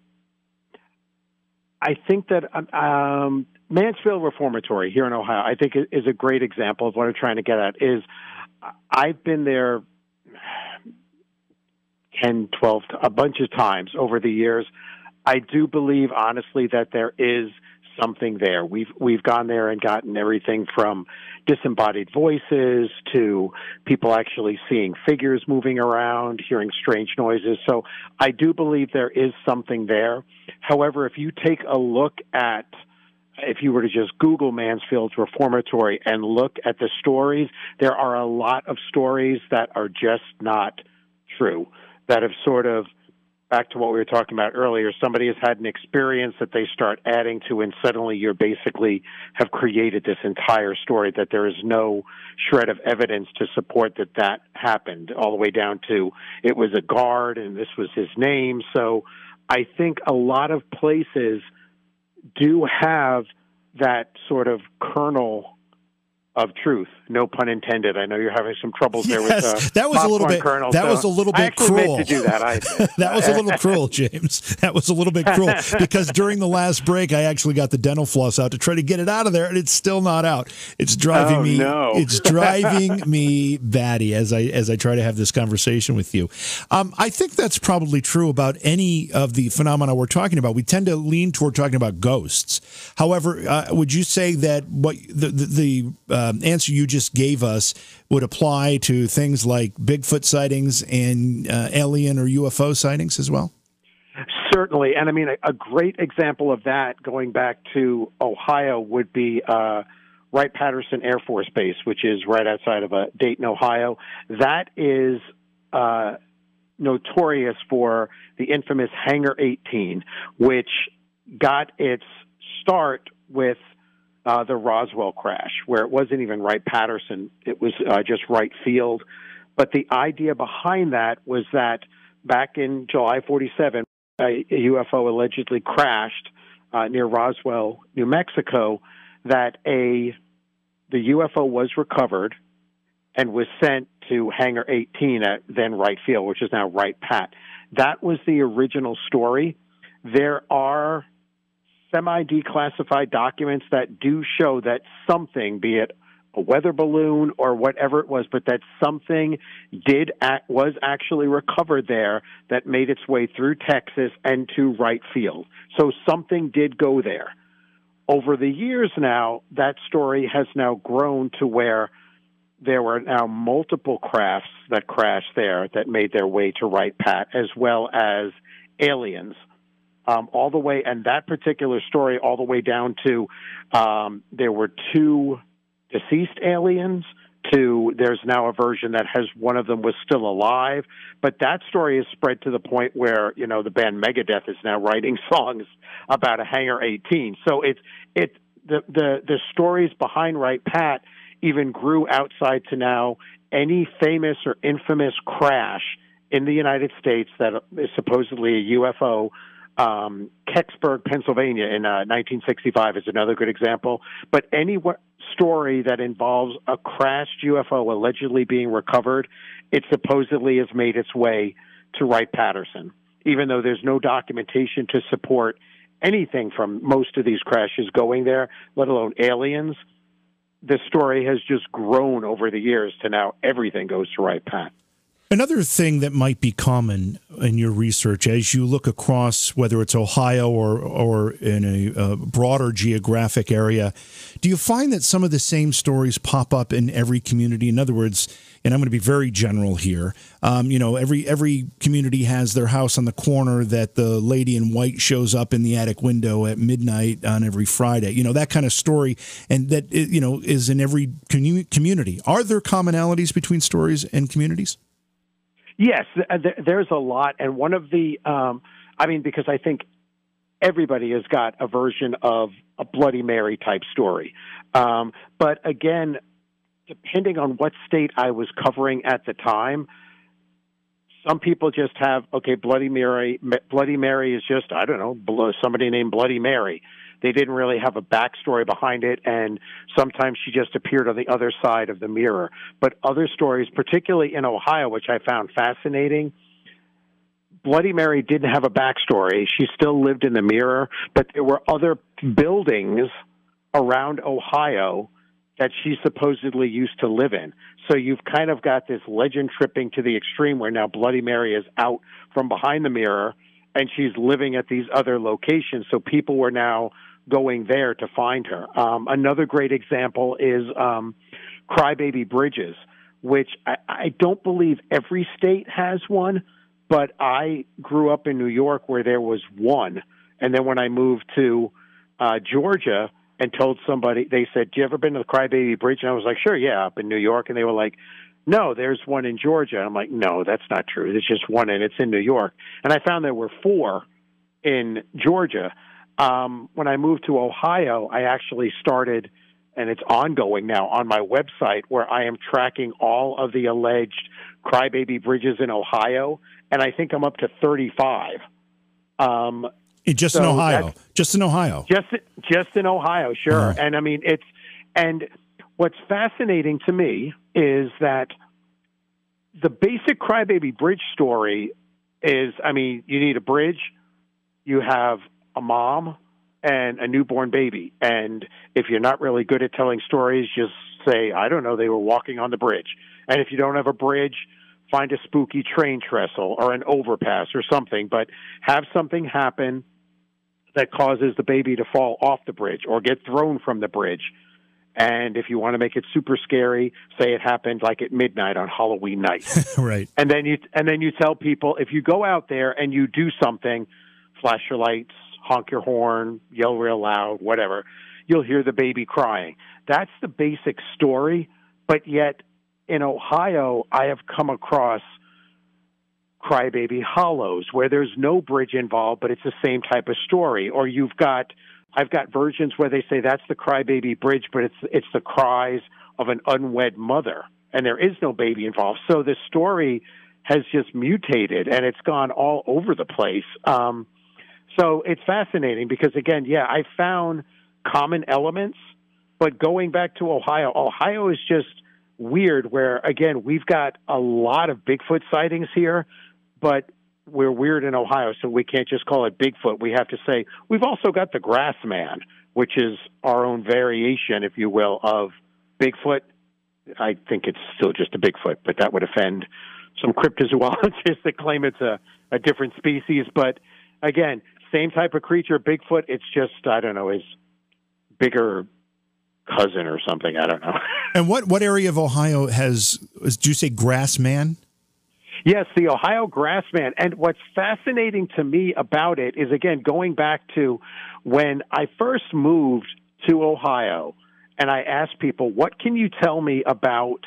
I think that Mansfield Reformatory here in Ohio, I think is a great example of what I'm trying to get at. Is I've been there 10, 12, a bunch of times over the years. I do believe, honestly, that there is something there. We've gone there and gotten everything from disembodied voices to people actually seeing figures moving around, hearing strange noises. So I do believe there is something there. However, if you take a look at, if you were to just Google Mansfield's Reformatory and look at the stories, there are a lot of stories that are just not true, that have sort of, back to what we were talking about earlier, somebody has had an experience that they start adding to, and suddenly you're basically have created this entire story that there is no shred of evidence to support that happened, all the way down to it was a guard and this was his name. So I think a lot of places do have that sort of kernel of truth. No pun intended. I know you're having some troubles there with that was a little bit. Kernel, that was a little bit cruel. I actually meant to do that. That was a little cruel, James. That was a little bit cruel because during the last break, I actually got the dental floss out to try to get it out of there, and it's still not out. It's driving me. No. It's driving me batty as I try to have this conversation with you. I think that's probably true about any of the phenomena we're talking about. We tend to lean toward talking about ghosts. However, would you say that what the answer you just gave us would apply to things like Bigfoot sightings and alien or UFO sightings as well? Certainly. And I mean, a great example of that going back to Ohio would be Wright-Patterson Air Force Base, which is right outside of Dayton, Ohio. That is notorious for the infamous Hangar 18, which got its start with the Roswell crash, where it wasn't even Wright-Patterson. It was just Wright Field. But the idea behind that was that back in July 47, a UFO allegedly crashed near Roswell, New Mexico, that the UFO was recovered and was sent to Hangar 18 at then Wright Field, which is now Wright-Pat. That was the original story. There are semi-declassified documents that do show that something, be it a weather balloon or whatever it was, but that something was actually recovered there that made its way through Texas and to Wright Field. So something did go there. Over the years now, that story has now grown to where there were now multiple crafts that crashed there that made their way to Wright-Pat, as well as aliens. All the way, and that particular story, all the way down to there were 2 deceased aliens. There's now a version that has one of them was still alive, but that story is spread to the point where the band Megadeth is now writing songs about a Hangar 18. So the stories behind Wright-Pat even grew outside to now any famous or infamous crash in the United States that is supposedly a UFO. Kecksburg, Pennsylvania in 1965 is another good example. But any story that involves a crashed UFO allegedly being recovered, it supposedly has made its way to Wright-Patterson, even though there's no documentation to support anything from most of these crashes going there, let alone aliens. The story has just grown over the years to now everything goes to Wright-Pat. Another thing that might be common in your research, as you look across, whether it's Ohio or in a broader geographic area, do you find that some of the same stories pop up in every community? In other words, and I'm going to be very general here, every community has their house on the corner that the lady in white shows up in the attic window at midnight on every Friday. That kind of story, and that is in every community. Are there commonalities between stories and communities? Yes, there's a lot. And one of the, because I think everybody has got a version of a Bloody Mary type story. But again, depending on what state I was covering at the time, some people just have, Bloody Mary is just, I don't know, somebody named Bloody Mary. They didn't really have a backstory behind it, and sometimes she just appeared on the other side of the mirror. But other stories, particularly in Ohio, which I found fascinating, Bloody Mary didn't have a backstory. She still lived in the mirror, but there were other buildings around Ohio that she supposedly used to live in. So you've kind of got this legend tripping to the extreme where now Bloody Mary is out from behind the mirror and she's living at these other locations. So people were now going there to find her. Another great example is Crybaby Bridges, which I don't believe every state has one, but I grew up in New York where there was one. And then when I moved to Georgia and told somebody, they said, "Do you ever been to the Crybaby Bridge?" And I was like, "Sure, yeah, up in New York." And they were like, "No, there's one in Georgia." And I'm like, "No, that's not true. There's just one, and it's in New York." And I found there were 4 in Georgia. When I moved to Ohio, I actually started, and it's ongoing now on my website, where I am tracking all of the alleged Crybaby Bridges in Ohio, and I think I'm up to 35. Just in Ohio. Just in Ohio, sure. And I mean, what's fascinating to me is that the basic Crybaby Bridge story is, I mean, you need a bridge, you have a mom, and a newborn baby. And if you're not really good at telling stories, just say, I don't know, they were walking on the bridge. And if you don't have a bridge, find a spooky train trestle or an overpass or something, but have something happen that causes the baby to fall off the bridge or get thrown from the bridge. And if you want to make it super scary, say it happened like at midnight on Halloween night. Right. And then you tell people, if you go out there and you do something, flash your lights, honk your horn, yell real loud, whatever, you'll hear the baby crying. That's the basic story. But yet in Ohio, I have come across Crybaby Hollows, where there's no bridge involved, but it's the same type of story. Or I've got versions where they say that's the Crybaby Bridge, but it's the cries of an unwed mother, and there is no baby involved. So the story has just mutated, and it's gone all over the place. So it's fascinating because, again, yeah, I found common elements, but going back to Ohio is just weird where, again, we've got a lot of Bigfoot sightings here, but we're weird in Ohio, so we can't just call it Bigfoot. We have to say we've also got the Grass Man, which is our own variation, if you will, of Bigfoot. I think it's still just a Bigfoot, but that would offend some cryptozoologists that claim it's a different species. But again, same type of creature, Bigfoot. It's just, I don't know, his bigger cousin or something. I don't know. And what area of Ohio did you say Grass Man? Yes, the Ohio Grassman. And what's fascinating to me about it is, again, going back to when I first moved to Ohio, and I asked people, what can you tell me about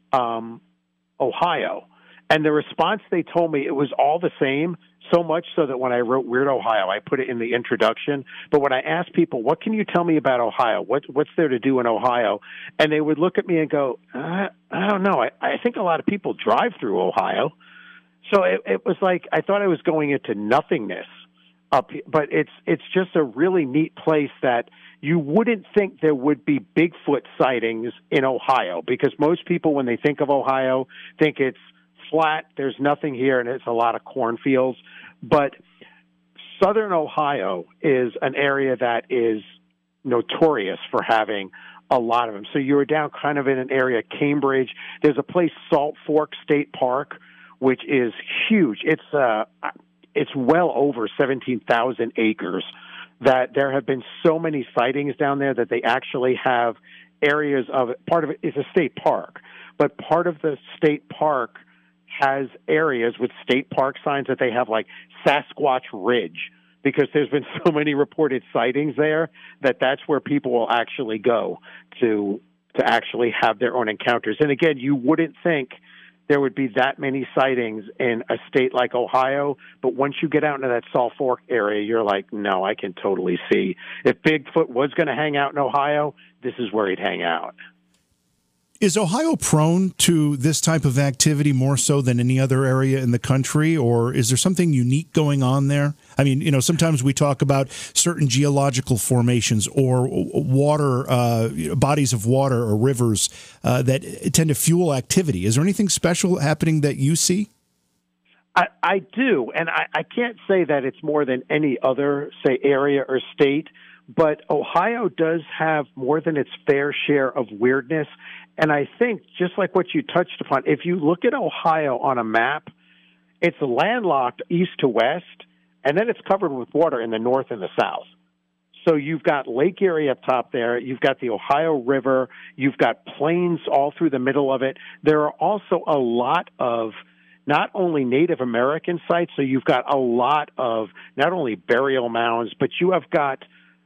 Ohio? And the response they told me, it was all the same, so much so that when I wrote Weird Ohio, I put it in the introduction. But when I asked people, what can you tell me about Ohio? What's there to do in Ohio? And they would look at me and go, I don't know. I think a lot of people drive through Ohio. So it was like I thought I was going into nothingness up here, but it's just a really neat place that you wouldn't think there would be Bigfoot sightings in Ohio, because most people, when they think of Ohio, think it's flat, there's nothing here, and it's a lot of cornfields. But southern Ohio is an area that is notorious for having a lot of them. So you were down kind of in an area, Cambridge. There's a place, Salt Fork State Park, which is huge. It's well over 17,000 acres. That there have been so many sightings down there that they actually have areas of it. Part of it is a state park, but part of the state park has areas with state park signs that they have, like Sasquatch Ridge, because there's been so many reported sightings there that that's where people will actually go to actually have their own encounters. And again, you wouldn't think there would be that many sightings in a state like Ohio, but once you get out into that Salt Fork area, you're like, no, I can totally see. If Bigfoot was going to hang out in Ohio, this is where he'd hang out. Is Ohio prone to this type of activity more so than any other area in the country, or is there something unique going on there? I mean, sometimes we talk about certain geological formations or water, bodies of water or rivers that tend to fuel activity. Is there anything special happening that you see? I do, and I can't say that it's more than any other, say, area or state, but Ohio does have more than its fair share of weirdness. And I think, just like what you touched upon, if you look at Ohio on a map, it's landlocked east to west, and then it's covered with water in the north and the south. So you've got Lake Erie up top there. You've got the Ohio River. You've got plains all through the middle of it. There are also a lot of not only Native American sites, so you've got a lot of not only burial mounds, but you have got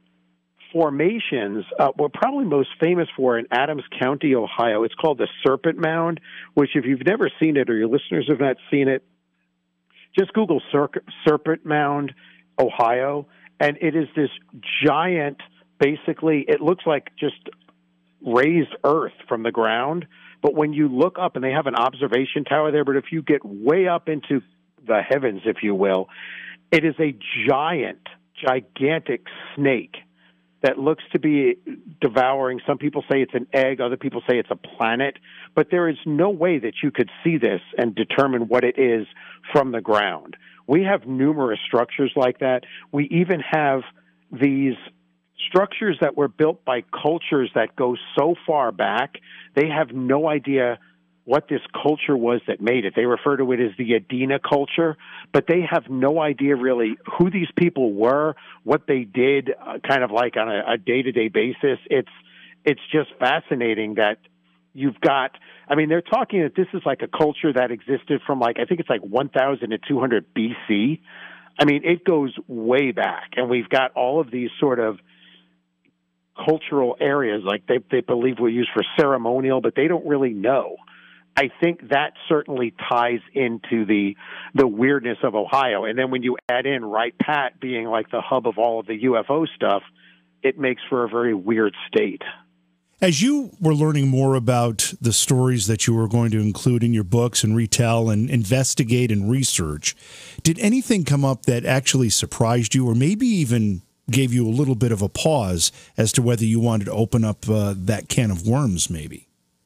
formations. We're probably most famous for in Adams County, Ohio. It's called the Serpent Mound, which if you've never seen it or your listeners have not seen it, just Google Serpent Mound, Ohio, and it is this giant, basically, it looks like just raised earth from the ground. But when you look up, and they have an observation tower there, but if you get way up into the heavens, if you will, it is a gigantic snake that looks to be devouring. Some people say it's an egg. Other people say it's a planet. But there is no way that you could see this and determine what it is from the ground. We have numerous structures like that. We even have these structures that were built by cultures that go so far back, they have no idea what this culture was that made it. They refer to it as the Adena culture, but they have no idea really who these people were, what they did, kind of like on a day-to-day basis. It's just fascinating that you've got, I mean, they're talking that this is like a culture that existed from I think it's like 1,200 BC. I mean, it goes way back, and we've got all of these sort of cultural areas, like they believe were used for ceremonial, but they don't really know. I think that certainly ties into the weirdness of Ohio. And then when you add in Wright Pat being like the hub of all of the UFO stuff, it makes for a very weird state. As you were learning more about the stories that you were going to include in your books and retell and investigate and research, did anything come up that actually surprised you or maybe even gave you a little bit of a pause as to whether you wanted to open up that can of worms maybe?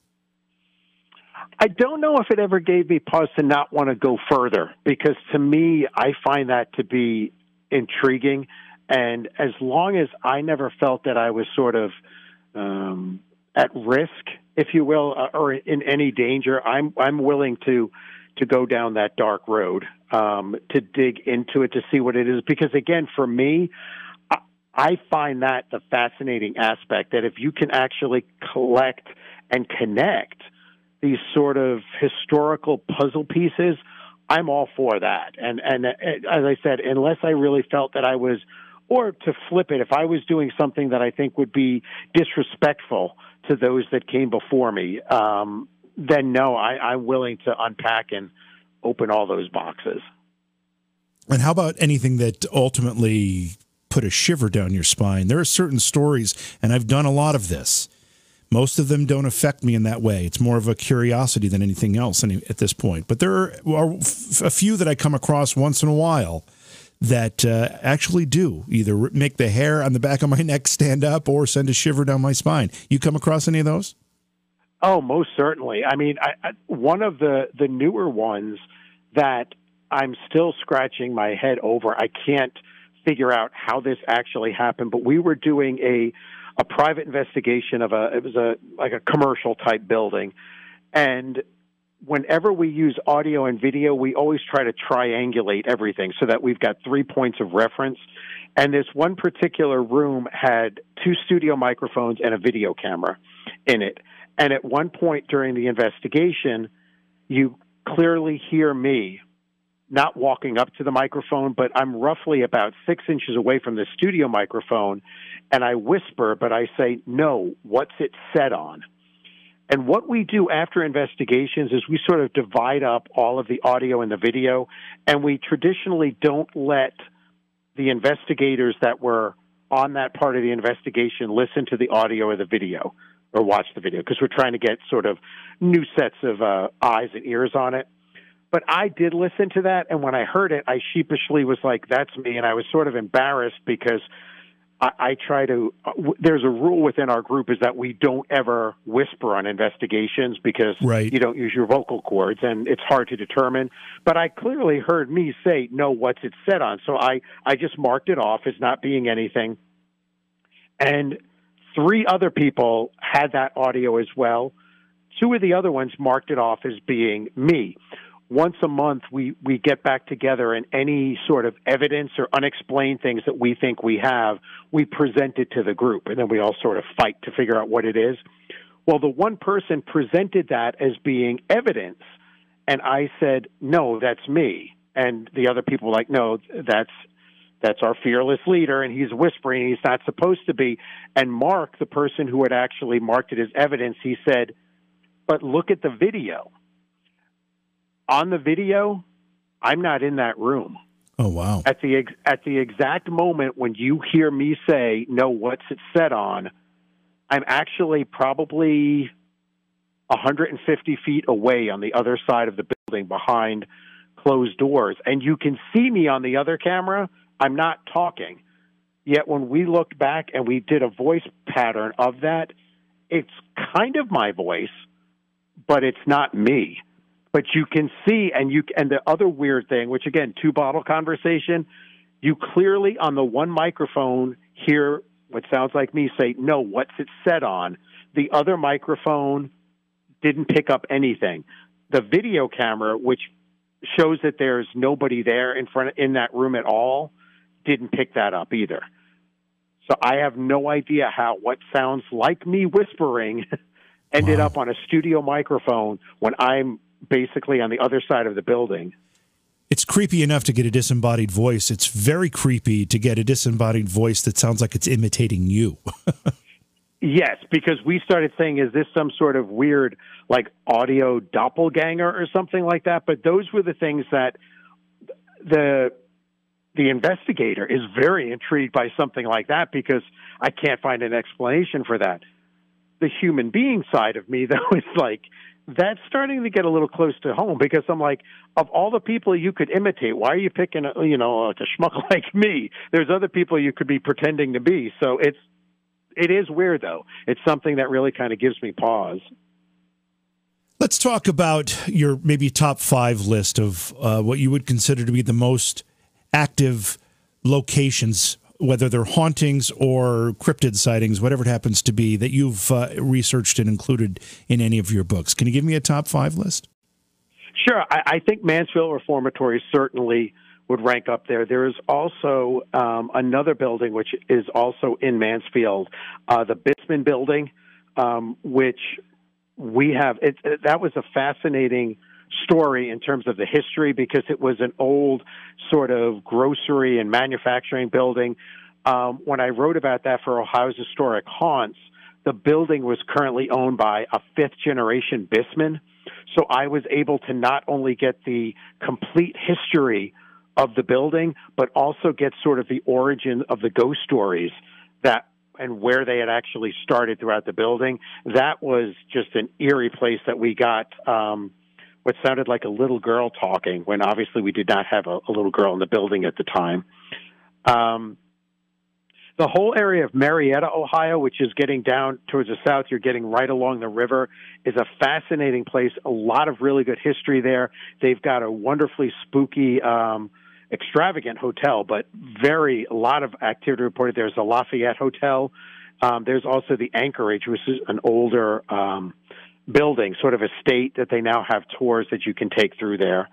I don't know if it ever gave me pause to not want to go further, because to me, I find that to be intriguing. And as long as I never felt that I was sort of at risk, if you will, or in any danger, I'm willing to go down that dark road, to dig into it, to see what it is. Because again, for me, I find that the fascinating aspect, that if you can actually collect and connect these sort of historical puzzle pieces, I'm all for that. And as I said, unless I really felt that I was, or to flip it, if I was doing something that I think would be disrespectful to those that came before me, then no, I'm willing to unpack and open all those boxes. And how about anything that ultimately put a shiver down your spine? There are certain stories, and I've done a lot of this. Most of them don't affect me in that way. It's more of a curiosity than anything else at this point. But there are a few that I come across once in a while that actually do either make the hair on the back of my neck stand up or send a shiver down my spine. You come across any of those? Oh, most certainly. I mean, one of the newer ones that I'm still scratching my head over, I can't figure out how this actually happened, but we were doing a private investigation of it was like a commercial type building. And whenever we use audio and video, we always try to triangulate everything so that we've got 3 points of reference. And this one particular room had 2 studio microphones and a video camera in it. And at one point during the investigation, you clearly hear me not walking up to the microphone, but I'm roughly about 6 inches away from the studio microphone, and I whisper, but I say, "No, what's it set on?" And what we do after investigations is we sort of divide up all of the audio and the video, and we traditionally don't let the investigators that were on that part of the investigation listen to the audio or the video or watch the video, because we're trying to get sort of new sets of eyes and ears on it. But I did listen to that, and when I heard it, I sheepishly was like, "That's me," and I was sort of embarrassed because I try to there's a rule within our group is that we don't ever whisper on investigations because you don't use your vocal cords, and it's hard to determine. But I clearly heard me say, "No, what's it set on?" So I just marked it off as not being anything. And 3 other people had that audio as well. 2 of the other ones marked it off as being me. Once a month, we get back together, and any sort of evidence or unexplained things that we think we have, we present it to the group, and then we all sort of fight to figure out what it is. Well, the one person presented that as being evidence, and I said, "No, that's me." And the other people were like, "No, that's our fearless leader, and he's whispering, he's not supposed to be." And Mark, the person who had actually marked it as evidence, he said, "But look at the video. On the video, I'm not in that room." Oh, wow. At the exact moment when you hear me say, "No, what's it set on?" I'm actually probably 150 feet away on the other side of the building behind closed doors. And you can see me on the other camera. I'm not talking. Yet when we looked back and we did a voice pattern of that, it's kind of my voice, but it's not me. But you can see, and the other weird thing, which again, two-bottle conversation, you clearly on the one microphone hear what sounds like me say, no, what's it set on? The other microphone didn't pick up anything. The video camera, which shows that there's nobody there in that room at all, didn't pick that up either. So I have no idea how what sounds like me whispering ended up on a studio microphone when I'm basically on the other side of the building. It's creepy enough to get a disembodied voice. It's very creepy to get a disembodied voice that sounds like it's imitating you. Yes, because we started saying, is this some sort of weird, like, audio doppelganger or something like that? But those were the things that the investigator is very intrigued by something like that, because I can't find an explanation for that. The human being side of me, though, is like, that's starting to get a little close to home, because I'm like, of all the people you could imitate, why are you picking, like a schmuck like me? There's other people you could be pretending to be. So it is weird, though. It's something that really kind of gives me pause. Let's talk about your maybe top 5 list of what you would consider to be the most active locations, whether they're hauntings or cryptid sightings, whatever it happens to be, that you've researched and included in any of your books. Can you give me a top 5 list? Sure. I think Mansfield Reformatory certainly would rank up there. There is also another building which is also in Mansfield, the Bisman Building, which we have. That was a fascinating story in terms of the history, because it was an old sort of grocery and manufacturing building. When I wrote about that for Ohio's Historic Haunts, the building was currently owned by a fifth-generation Bisman. So I was able to not only get the complete history of the building, but also get sort of the origin of the ghost stories and where they had actually started throughout the building. That was just an eerie place that we got what sounded like a little girl talking, when obviously we did not have a little girl in the building at the time. The whole area of Marietta, Ohio, which is getting down towards the south, you're getting right along the river, is a fascinating place. A lot of really good history there. They've got a wonderfully spooky, extravagant hotel, but a lot of activity reported. There's the Lafayette Hotel. There's also the Anchorage, which is an older building, sort of estate that they now have tours that you can take through there.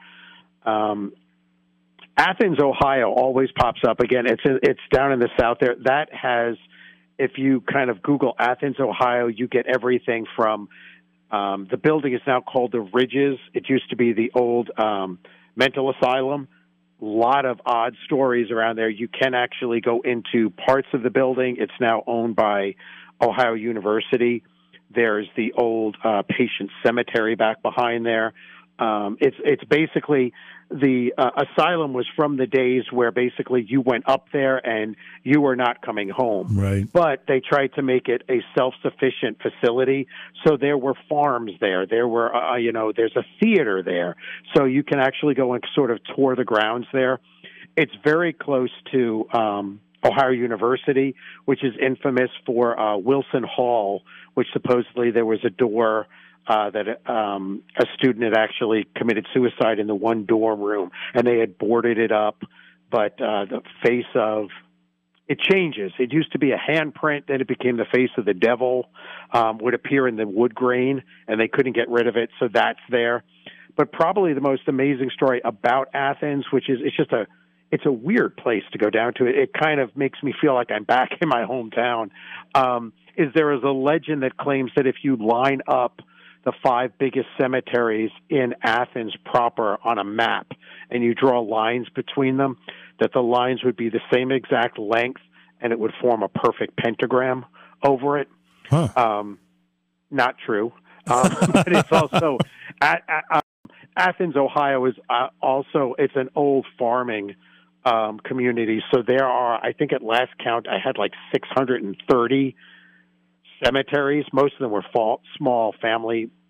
Athens, Ohio always pops up. Again, it's down in the south there. That has, if you kind of Google Athens, Ohio, you get everything from the building is now called the Ridges. It used to be the old mental asylum. A lot of odd stories around there. You can actually go into parts of the building. It's now owned by Ohio University. There's the old patient cemetery back behind there. It's basically the asylum was from the days where basically you went up there and you were not coming home. Right. But they tried to make it a self-sufficient facility. So there were farms there. There were, there's a theater there. So you can actually go and sort of tour the grounds there. It's very close to Ohio University, which is infamous for Wilson Hall, which supposedly there was a door that a student had actually committed suicide in the one dorm room, and they had boarded it up. But the face of it changes. It used to be a handprint, then it became the face of the devil, would appear in the wood grain, and they couldn't get rid of it, so that's there. But probably the most amazing story about Athens, which is it's a weird place to go down to. It kind of makes me feel like I'm back in my hometown. Is there is a legend that claims that if you line up the 5 biggest cemeteries in Athens proper on a map and you draw lines between them, that the lines would be the same exact length and it would form a perfect pentagram over it. Huh. Not true. But it's also Athens, Ohio is also, it's an old farming community. So there are, I think at last count, I had like 630 cemeteries. Most of them were small family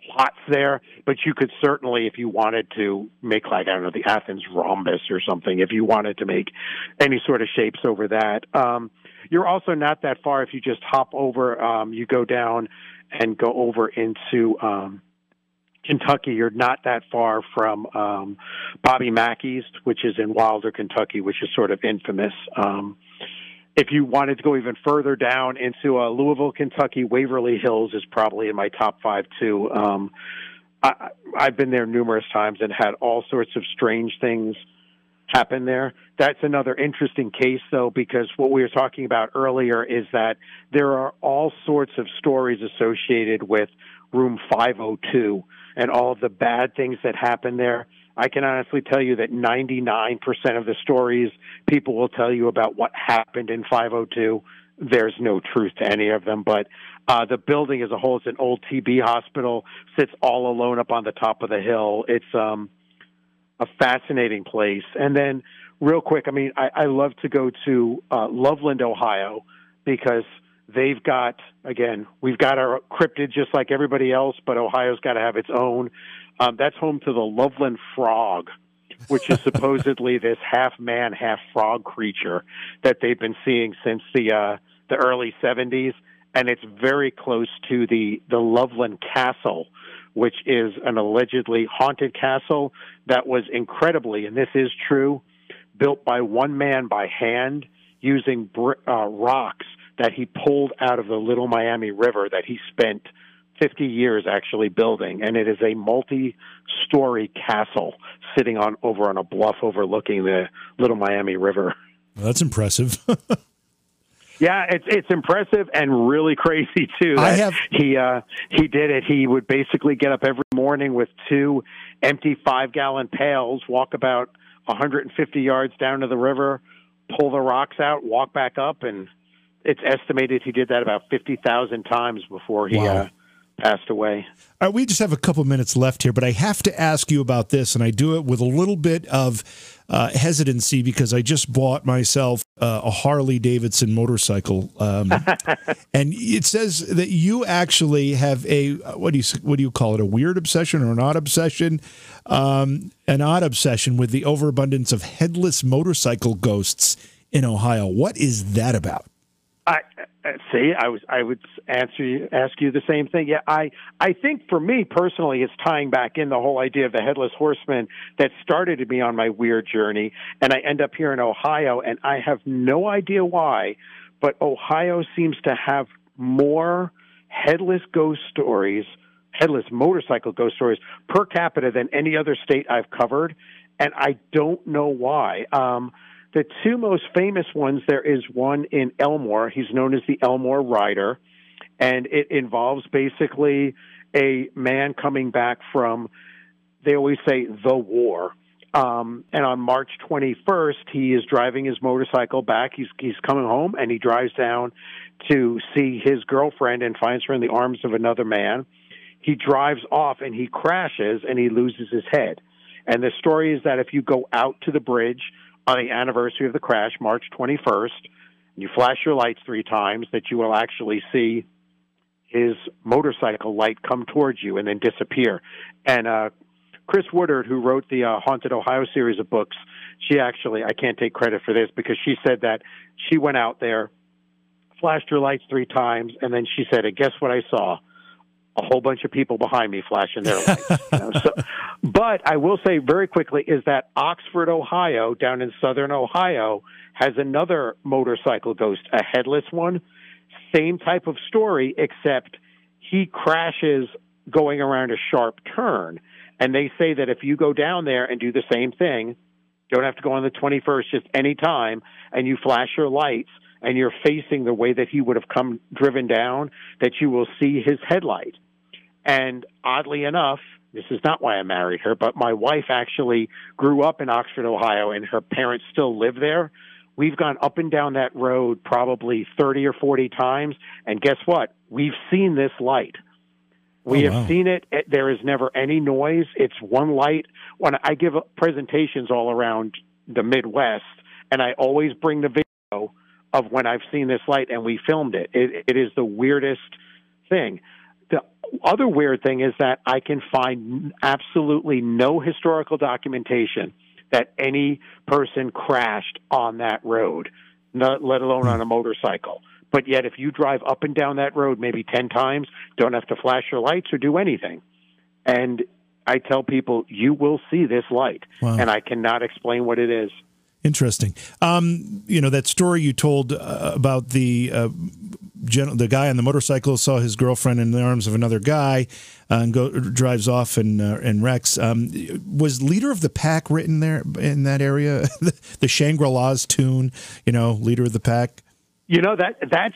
plots there, but you could certainly, if you wanted to make, like, I don't know, the Athens rhombus or something, if you wanted to make any sort of shapes over that. You're also not that far if you just hop over, you go down and go over into Kentucky. You're not that far from Bobby Mackey's, which is in Wilder, Kentucky, which is sort of infamous. If you wanted to go even further down into Louisville, Kentucky, Waverly Hills is probably in my top 5 too. I've been there numerous times and had all sorts of strange things happen there. That's another interesting case, though, because what we were talking about earlier is that there are all sorts of stories associated with room 502 and all of the bad things that happen there. I can honestly tell you that 99% of the stories people will tell you about what happened in 502, there's no truth to any of them. But the building as a whole, it's an old TB hospital, sits all alone up on the top of the hill. It's a fascinating place. And then real quick, I mean, I love to go to Loveland, Ohio, because they've got, again, we've got our cryptid just like everybody else, but Ohio's got to have its own. That's home to the Loveland frog, which is supposedly this half-man, half-frog creature that they've been seeing since the early 70s. And it's very close to the Loveland Castle, which is an allegedly haunted castle that was incredibly, and this is true, built by one man by hand using rocks that he pulled out of the Little Miami River that he spent 50 years actually building. And it is a multi-story castle sitting over on a bluff overlooking the Little Miami River. Well, that's impressive. Yeah, it's impressive and really crazy too. He did it. He would basically get up every morning with 2 empty 5-gallon pails, walk about 150 yards down to the river, pull the rocks out, walk back up, and it's estimated he did that about 50,000 times before he passed away. We just have a couple minutes left here, but I have to ask you about this, and I do it with a little bit of hesitancy because I just bought myself a Harley Davidson motorcycle, and it says that you actually have a what do you call it, a weird obsession or an odd obsession? An odd obsession with the overabundance of headless motorcycle ghosts in Ohio. What is that about? I would ask you the same thing. Yeah, I think for me personally, it's tying back in the whole idea of the Headless Horseman that started me on my weird journey, and I end up here in Ohio, and I have no idea why, but Ohio seems to have more headless motorcycle ghost stories per capita than any other state I've covered, and I don't know why. The 2 most famous ones, there is one in Elmore. He's known as the Elmore Rider, and it involves basically a man coming back from, they always say, the war. And on March 21st, he is driving his motorcycle back. He's coming home, and he drives down to see his girlfriend and finds her in the arms of another man. He drives off, and he crashes, and he loses his head. And the story is that if you go out to the bridge on the anniversary of the crash, March 21st, and you flash your lights 3 times, that you will actually see his motorcycle light come towards you and then disappear. And Chris Woodard, who wrote the Haunted Ohio series of books, she actually, I can't take credit for this, because she said that she went out there, flashed her lights 3 times, and then she said, and guess what I saw? A whole bunch of people behind me flashing their lights. But I will say very quickly is that Oxford, Ohio, down in southern Ohio, has another motorcycle ghost, a headless one. Same type of story, except he crashes going around a sharp turn. And they say that if you go down there and do the same thing, don't have to go on the 21st, just any time, and you flash your lights, and you're facing the way that he would have driven down, that you will see his headlight. And oddly enough, this is not why I married her, but my wife actually grew up in Oxford, Ohio, and her parents still live there. We've gone up and down that road probably 30 or 40 times, and guess what? We've seen this light. We have seen it. There is never any noise. It's one light. When I give presentations all around the Midwest, and I always bring the video of when I've seen this light, and we filmed it. It is the weirdest thing. other weird thing is that I can find absolutely no historical documentation that any person crashed on that road, let alone on a motorcycle. But yet, if you drive up and down that road maybe 10 times, don't have to flash your lights or do anything. And I tell people, you will see this light, and I cannot explain what it is. Interesting. That story you told about the guy on the motorcycle saw his girlfriend in the arms of another guy and drives off and wrecks. Was Leader of the Pack written there in that area? The Shangri-La's tune, Leader of the Pack? That's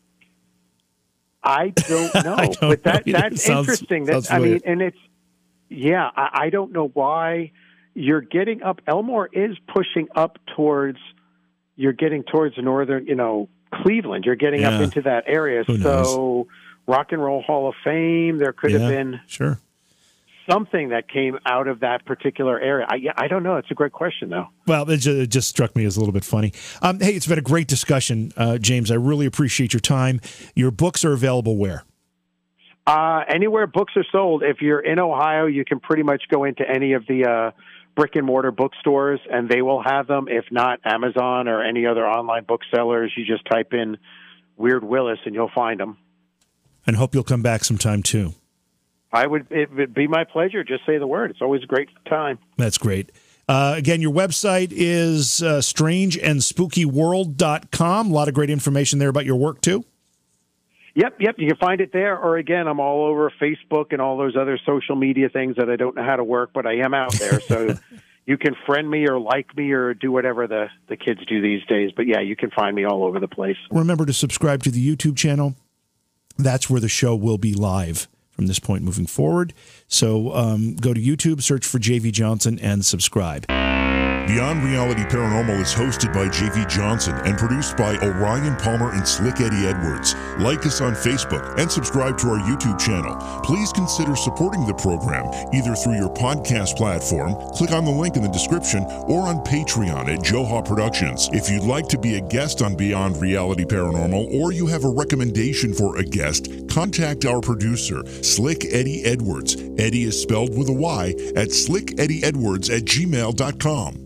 I don't know, but that's interesting. And it's I don't know why you're getting up. Elmore is pushing up towards. You're getting towards northern, Cleveland. You're getting up into that area. So, Rock and Roll Hall of Fame. There could have been something that came out of that particular area. I don't know. It's a great question, though. Well, it just struck me as a little bit funny. Hey, it's been a great discussion, James. I really appreciate your time. Your books are available where? Anywhere books are sold. If you're in Ohio, you can pretty much go into any of the brick and mortar bookstores, and they will have them. If not, Amazon or any other online booksellers, you just type in Weird Willis and you'll find them. And hope you'll come back sometime too. It would be my pleasure. Just say the word. It's always a great time. That's great. Again, your website is strangeandspookyworld.com. A lot of great information there about your work too. Yep. You can find it there. Or again, I'm all over Facebook and all those other social media things that I don't know how to work, but I am out there. So you can friend me or like me or do whatever the kids do these days. But yeah, you can find me all over the place. Remember to subscribe to the YouTube channel. That's where the show will be live from this point moving forward. So go to YouTube, search for JV Johnson, and subscribe. Beyond Reality Paranormal is hosted by J.V. Johnson and produced by Orion Palmer and Slick Eddie Edwards. Like us on Facebook and subscribe to our YouTube channel. Please consider supporting the program either through your podcast platform, click on the link in the description, or on Patreon at Joha Productions. If you'd like to be a guest on Beyond Reality Paranormal or you have a recommendation for a guest, contact our producer, Slick Eddie Edwards. Eddie is spelled with a Y at slickeddieedwards@gmail.com.